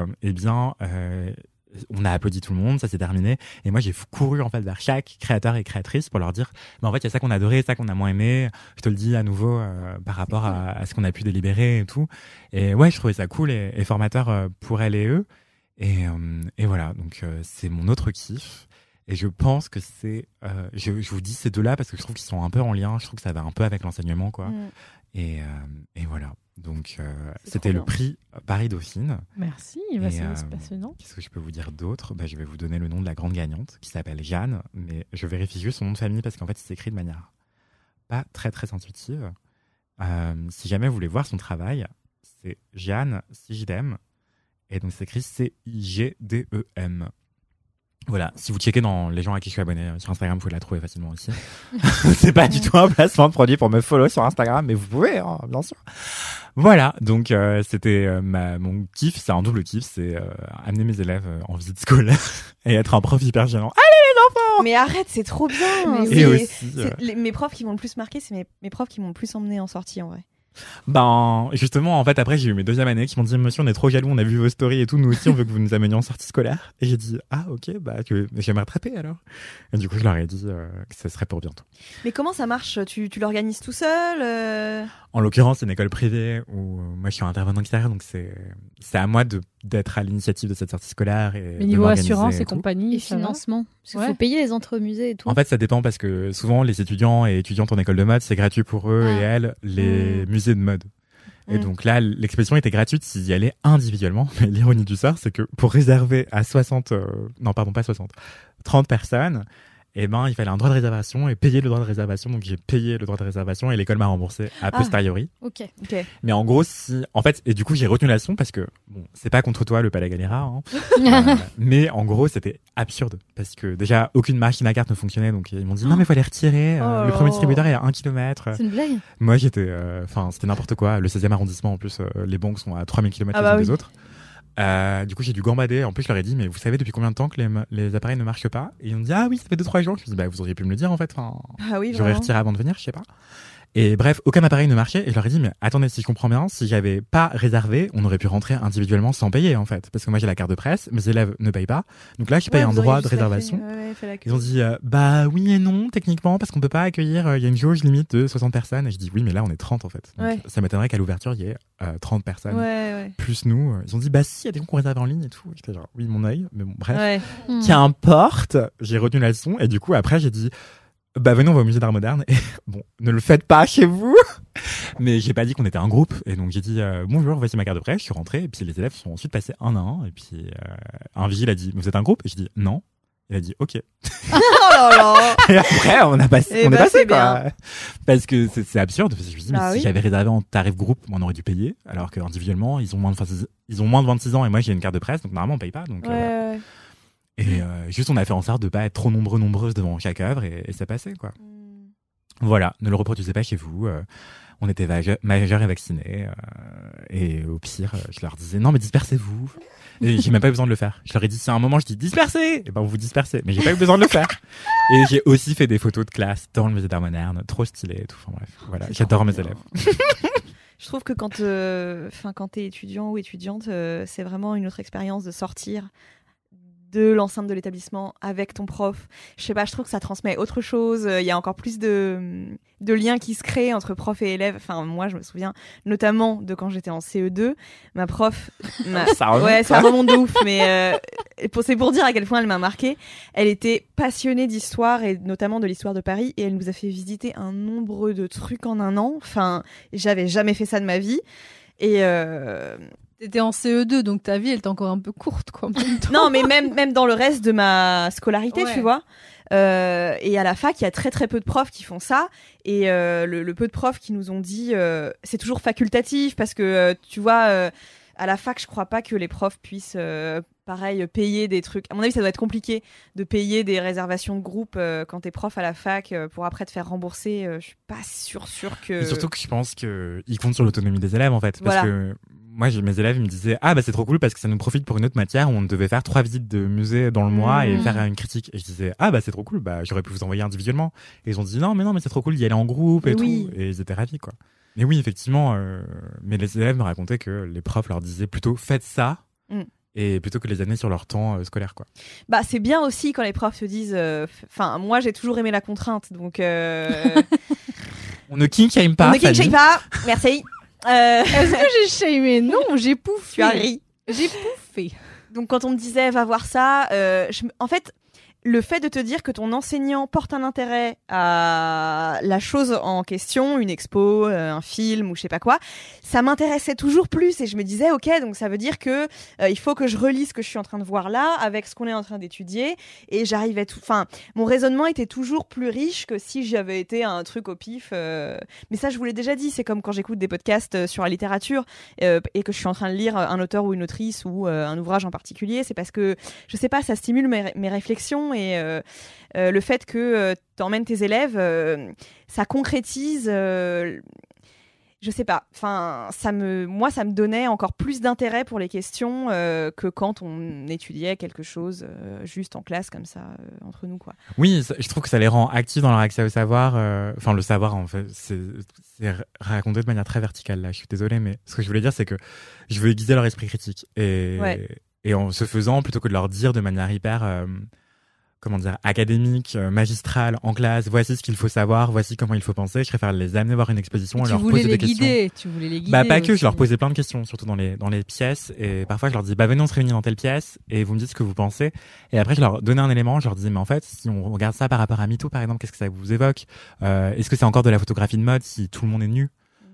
on a applaudi tout le monde, ça s'est terminé. Et moi, j'ai couru en fait vers chaque créateur et créatrice pour leur dire, mais en fait, il y a ça qu'on a adoré, ça qu'on a moins aimé. Je te le dis à nouveau par rapport à ce qu'on a pu délibérer et tout. Et ouais, je trouvais ça cool et formateur pour elles et eux. Et voilà, donc c'est mon autre kiff. Et je pense que c'est, je vous dis ces deux-là parce que je trouve qu'ils sont un peu en lien. Je trouve que ça va un peu avec l'enseignement, quoi. Et voilà. Donc, c'était le prix Paris-Dauphine. Merci, c'est passionnant. Qu'est-ce que je peux vous dire d'autre ? Je vais vous donner le nom de la grande gagnante, qui s'appelle Jeanne, mais je vérifie juste son nom de famille parce qu'en fait, il s'écrit de manière pas très, très intuitive. Si jamais vous voulez voir son travail, c'est Jeanne Sigidem, et donc c'est écrit C-I-G-D-E-M. Voilà, si vous checkez dans les gens à qui je suis abonné sur Instagram, vous pouvez la trouver facilement aussi. C'est pas du tout un placement de produit pour me follow sur Instagram, mais vous pouvez, hein, bien sûr. Voilà, donc c'était mon kiff, c'est un double kiff, c'est amener mes élèves en visite scolaire et être un prof hyper gênant. Allez les enfants ! Mais arrête, c'est trop bien. Et aussi, mes profs qui m'ont le plus marqué, c'est mes profs qui m'ont le plus emmené en sortie en vrai. Justement, en fait, après, j'ai eu mes deuxième années qui m'ont dit, monsieur, on est trop jaloux, on a vu vos stories et tout, nous aussi, on veut que vous nous ameniez en sortie scolaire. Et j'ai dit, ah, ok, j'aime rattraper alors. Et du coup, je leur ai dit que ça serait pour bientôt. Mais comment ça marche ? Tu l'organises tout seul En l'occurrence, c'est une école privée où moi, je suis un intervenant extérieur, donc c'est à moi d'être à l'initiative de cette sortie scolaire. Mais niveau assurance et compagnie, et financement. Parce qu'il faut payer les entre-musées et tout. En fait, ça dépend parce que souvent, les étudiants et étudiantes en école de mode, c'est gratuit pour eux et elles, les musées de mode. Et donc là, l'exposition était gratuite s'ils y allaient individuellement. Mais l'ironie du sort, c'est que pour réserver à 30 personnes, il fallait un droit de réservation et payer le droit de réservation. Donc j'ai payé le droit de réservation et l'école m'a remboursé a posteriori. Ok. Mais en gros, et du coup, j'ai retenu la leçon parce que, bon, c'est pas contre toi le Palais Galera, hein. Mais en gros, c'était absurde parce que déjà, aucune machine à carte ne fonctionnait. Donc ils m'ont dit, non, mais faut les retirer. Le premier distributeur est à 1 km. C'est une blague. Moi, c'était n'importe quoi. Le 16e arrondissement, en plus, les banques sont à 3000 km les unes des autres. Du coup, j'ai dû gambader. En plus, je leur ai dit, mais vous savez depuis combien de temps que les appareils ne marchent pas ? Et ils m'ont dit, ah oui, ça fait 2-3 jours. Je me suis dit, vous auriez pu me le dire en fait. J'aurais retiré avant de venir, je sais pas. Et bref, aucun appareil ne marchait. Et je leur ai dit, mais attendez, si je comprends bien, si j'avais pas réservé, on aurait pu rentrer individuellement sans payer en fait. Parce que moi, j'ai la carte de presse, mes élèves ne payent pas. Donc là, je paye un droit de réservation. Ils ont dit, oui et non, techniquement, parce qu'on peut pas accueillir, il y a une jauge limite de 60 personnes. Et je dis, oui, mais là, on est 30 en fait. Donc, ça m'étonnerait qu'à l'ouverture, il y ait 30 personnes. Plus nous. Ils ont dit, si, il y a des gens qui ont réservé en ligne et tout. Et j'étais genre, oui, mon œil. Mais bon, bref. Qu'importe. J'ai retenu la leçon. Et du coup, après, j'ai dit, venez, on va au musée d'art moderne. Et bon, ne le faites pas chez vous. Mais j'ai pas dit qu'on était un groupe. Et donc, j'ai dit, bonjour, voici ma carte de presse. Je suis rentré. Et puis, les élèves sont ensuite passés un à un. Et puis, un vigile a dit, vous êtes un groupe? Et j'ai dit, non. Il a dit, ok. Oh là là. Et après, on est passé, quoi. Bien. Parce que c'est absurde. Parce que je me suis dit, mais si j'avais réservé en tarif groupe, on aurait dû payer. Alors qu'individuellement, ils ont moins de 26 ans. Et moi, j'ai une carte de presse. Donc, normalement, on paye pas. Donc, Et juste, on a fait en sorte de pas être trop nombreuses devant chaque œuvre et ça passait, quoi. Voilà, ne le reproduisez pas chez vous. On était majeurs et vaccinés. Et au pire, je leur disais, non, mais dispersez-vous. Et j'ai même pas eu besoin de le faire. Je leur ai dit, si à un moment je dis dispersez, et vous dispersez. Mais j'ai pas eu besoin de le faire. Et j'ai aussi fait des photos de classe dans le musée d'art moderne, trop stylé et tout. Enfin bref, voilà, j'adore mes élèves. Je trouve que quand t'es étudiant ou étudiante, c'est vraiment une autre expérience de sortir de l'enceinte de l'établissement avec ton prof. Je sais pas, je trouve que ça transmet autre chose. Il y a encore plus de liens qui se créent entre prof et élève. Enfin, moi, je me souviens notamment de quand j'étais en CE2. Ma prof... ça remonte, ouais, ça remonte de ouf, mais c'est pour dire à quel point elle m'a marquée. Elle était passionnée d'histoire et notamment de l'histoire de Paris et elle nous a fait visiter un nombre de trucs en un an. Enfin, j'avais jamais fait ça de ma vie. Et... T'étais en CE2, donc ta vie, elle était encore un peu courte, quoi. Non, mais même dans le reste de ma scolarité, tu vois. Et à la fac, il y a très très peu de profs qui font ça. Et le peu de profs qui nous ont dit, c'est toujours facultatif parce que tu vois, à la fac, je crois pas que les profs puissent, pareil, payer des trucs. À mon avis, ça doit être compliqué de payer des réservations de groupe quand t'es prof à la fac pour après te faire rembourser. Je suis pas sûre que. Et surtout que je pense qu'ils comptent sur l'autonomie des élèves en fait, parce que. Moi, mes élèves, ils me disaient « Ah, bah c'est trop cool parce que ça nous profite pour une autre matière où on devait faire 3 visites de musée dans le mois et faire une critique. » Et je disais « Ah, bah c'est trop cool, bah j'aurais pu vous envoyer individuellement. » Et ils ont dit « Non, mais c'est trop cool d'y aller en groupe et tout. » Et ils étaient ravis, quoi. Mais oui, effectivement, mais les élèves me racontaient que les profs leur disaient plutôt « Faites ça !» et plutôt que les années sur leur temps scolaire, quoi. Bah, c'est bien aussi quand les profs se disent... Enfin, moi, j'ai toujours aimé la contrainte, donc... On ne king shame pas. On ne king shame pas, merci. Est-ce que j'ai shamé? Non, j'ai pouffé. Tu as ri. J'ai pouffé. Donc quand on me disait va voir ça, en fait, le fait de te dire que ton enseignant porte un intérêt à la chose en question, une expo, un film ou je sais pas quoi, ça m'intéressait toujours plus et je me disais ok, donc ça veut dire que il faut que je relie ce que je suis en train de voir là avec ce qu'on est en train d'étudier et j'arrivais enfin mon raisonnement était toujours plus riche que si j'avais été à un truc au pif mais ça je vous l'ai déjà dit, c'est comme quand j'écoute des podcasts sur la littérature et que je suis en train de lire un auteur ou une autrice ou un ouvrage en particulier, c'est parce que je sais pas, ça stimule mes réflexions et le fait que t'emmènes tes élèves, ça concrétise, je sais pas, enfin moi ça me donnait encore plus d'intérêt pour les questions que quand on étudiait quelque chose juste en classe comme ça entre nous, quoi. Oui, je trouve que ça les rend actifs dans leur accès au savoir. Enfin, le savoir en fait, c'est raconté de manière très verticale là. Je suis désolée, mais ce que je voulais dire, c'est que je veux aiguiser leur esprit critique et en se faisant, plutôt que de leur dire de manière hyper académique, magistrale, en classe, voici ce qu'il faut savoir, voici comment il faut penser, je préfère les amener voir une exposition et leur poser des questions. Tu voulais les guider. Bah, pas que, aussi. je leur posais plein de questions, surtout dans les pièces, et parfois je leur dis, bah, venez, on se réunit dans telle pièce, et vous me dites ce que vous pensez, et après je leur donnais un élément, je leur disais, mais en fait, si on regarde ça par rapport à MeToo, par exemple, qu'est-ce que ça vous évoque? Est-ce que c'est encore de la photographie de mode si tout le monde est nu?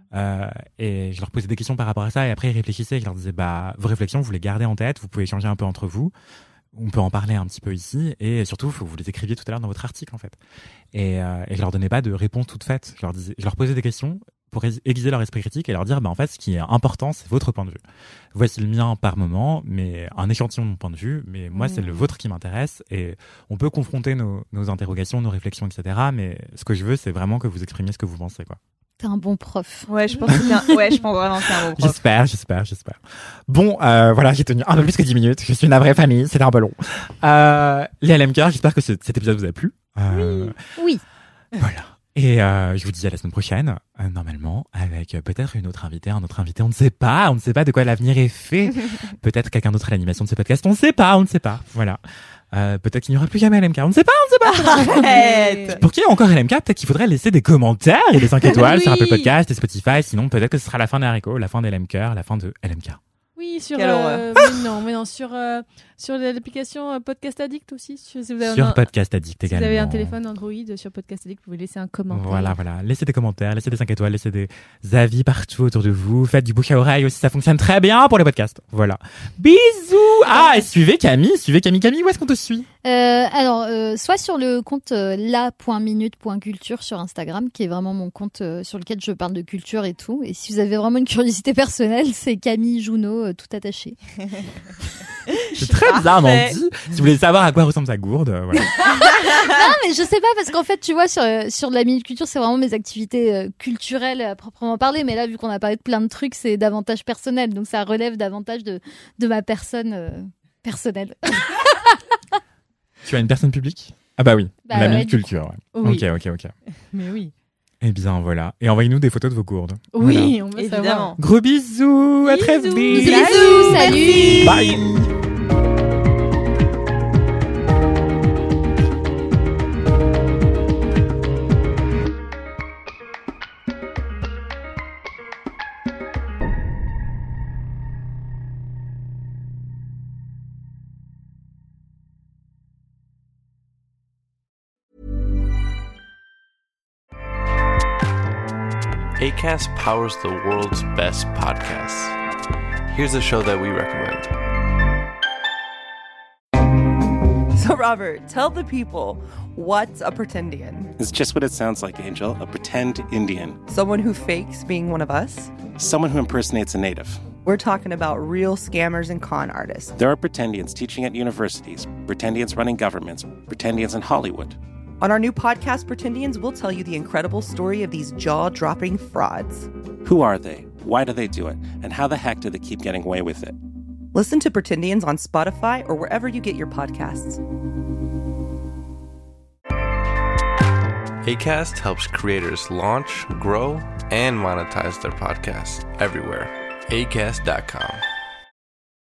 Et je leur posais des questions par rapport à ça, et après ils réfléchissaient, et je leur disais, bah, vos réflexions, vous les gardez en tête, vous pouvez échanger un peu entre vous. On peut en parler un petit peu ici, et surtout, faut que vous les écriviez tout à l'heure dans votre article, en fait. Et je leur donnais pas de réponse toute faite. Je leur posais des questions pour aiguiser leur esprit critique et leur dire, bah, en fait, ce qui est important, c'est votre point de vue. Voici le mien par moment, mais un échantillon de mon point de vue, mais moi, c'est le vôtre qui m'intéresse, et on peut confronter nos interrogations, nos réflexions, etc. Mais ce que je veux, c'est vraiment que vous exprimiez ce que vous pensez, quoi. T'es un bon prof. Ouais, je pense vraiment que t'es un bon prof. J'espère. Bon, voilà, j'ai tenu un peu plus que 10 minutes. Je suis une vraie famille, c'était un peu long. Les LMK, j'espère que cet épisode vous a plu. Oui. Voilà. Et je vous dis à la semaine prochaine, normalement, avec peut-être un autre invité, on ne sait pas de quoi l'avenir est fait. Peut-être quelqu'un d'autre à l'animation de ce podcast, on ne sait pas. Voilà. Peut-être qu'il n'y aura plus jamais LMK, on ne sait pas. Arrête. Pour qui est encore LMK, peut-être qu'il faudrait laisser des commentaires et des 5 étoiles sur Apple Podcast et Spotify, sinon peut-être que ce sera la fin des haricots, la fin des LMK, la fin de LMK. Oui, sur mais non, sur l'application Podcast Addict aussi. Si vous avez sur Podcast Addict également. Si vous avez un téléphone Android sur Podcast Addict, vous pouvez laisser un commentaire. Voilà. Laissez des commentaires, laissez des 5 étoiles, laissez des avis partout autour de vous. Faites du bouche à oreille aussi, ça fonctionne très bien pour les podcasts. Voilà. Bisous. Et suivez Camille, où est-ce qu'on te suit? Soit sur le compte la.minute.culture sur Instagram, qui est vraiment mon compte sur lequel je parle de culture et tout. Et si vous avez vraiment une curiosité personnelle, c'est Camille Junot, tout attaché. C'est très bizarrement dit. Si vous voulez savoir à quoi ressemble sa gourde, voilà. Non, mais je sais pas, parce qu'en fait, tu vois, sur la Minute Culture, c'est vraiment mes activités culturelles à proprement parler. Mais là, vu qu'on a parlé de plein de trucs, c'est davantage personnel. Donc ça relève davantage de ma personne personnelle. Tu as une personne publique? Ah bah oui, Bah la ouais, minute culture. Ouais. Oui. Ok. Mais oui. Eh bien voilà. Et envoyez-nous des photos de vos gourdes. Oui, on veut Évidemment. savoir. Gros bisous, à très vite. Bisous, salut. Bye. Acast powers the world's best podcasts. Here's a show that we recommend. So, Robert, tell the people, what's a pretendian? It's just what it sounds like, Angel. A pretend Indian. Someone who fakes being one of us? Someone who impersonates a native. We're talking about real scammers and con artists. There are pretendians teaching at universities, pretendians running governments, pretendians in Hollywood. On our new podcast, Pretendians, we'll tell you the incredible story of these jaw-dropping frauds. Who are they? Why do they do it? And how the heck do they keep getting away with it? Listen to Pretendians on Spotify or wherever you get your podcasts. Acast helps creators launch, grow, and monetize their podcasts everywhere. Acast.com.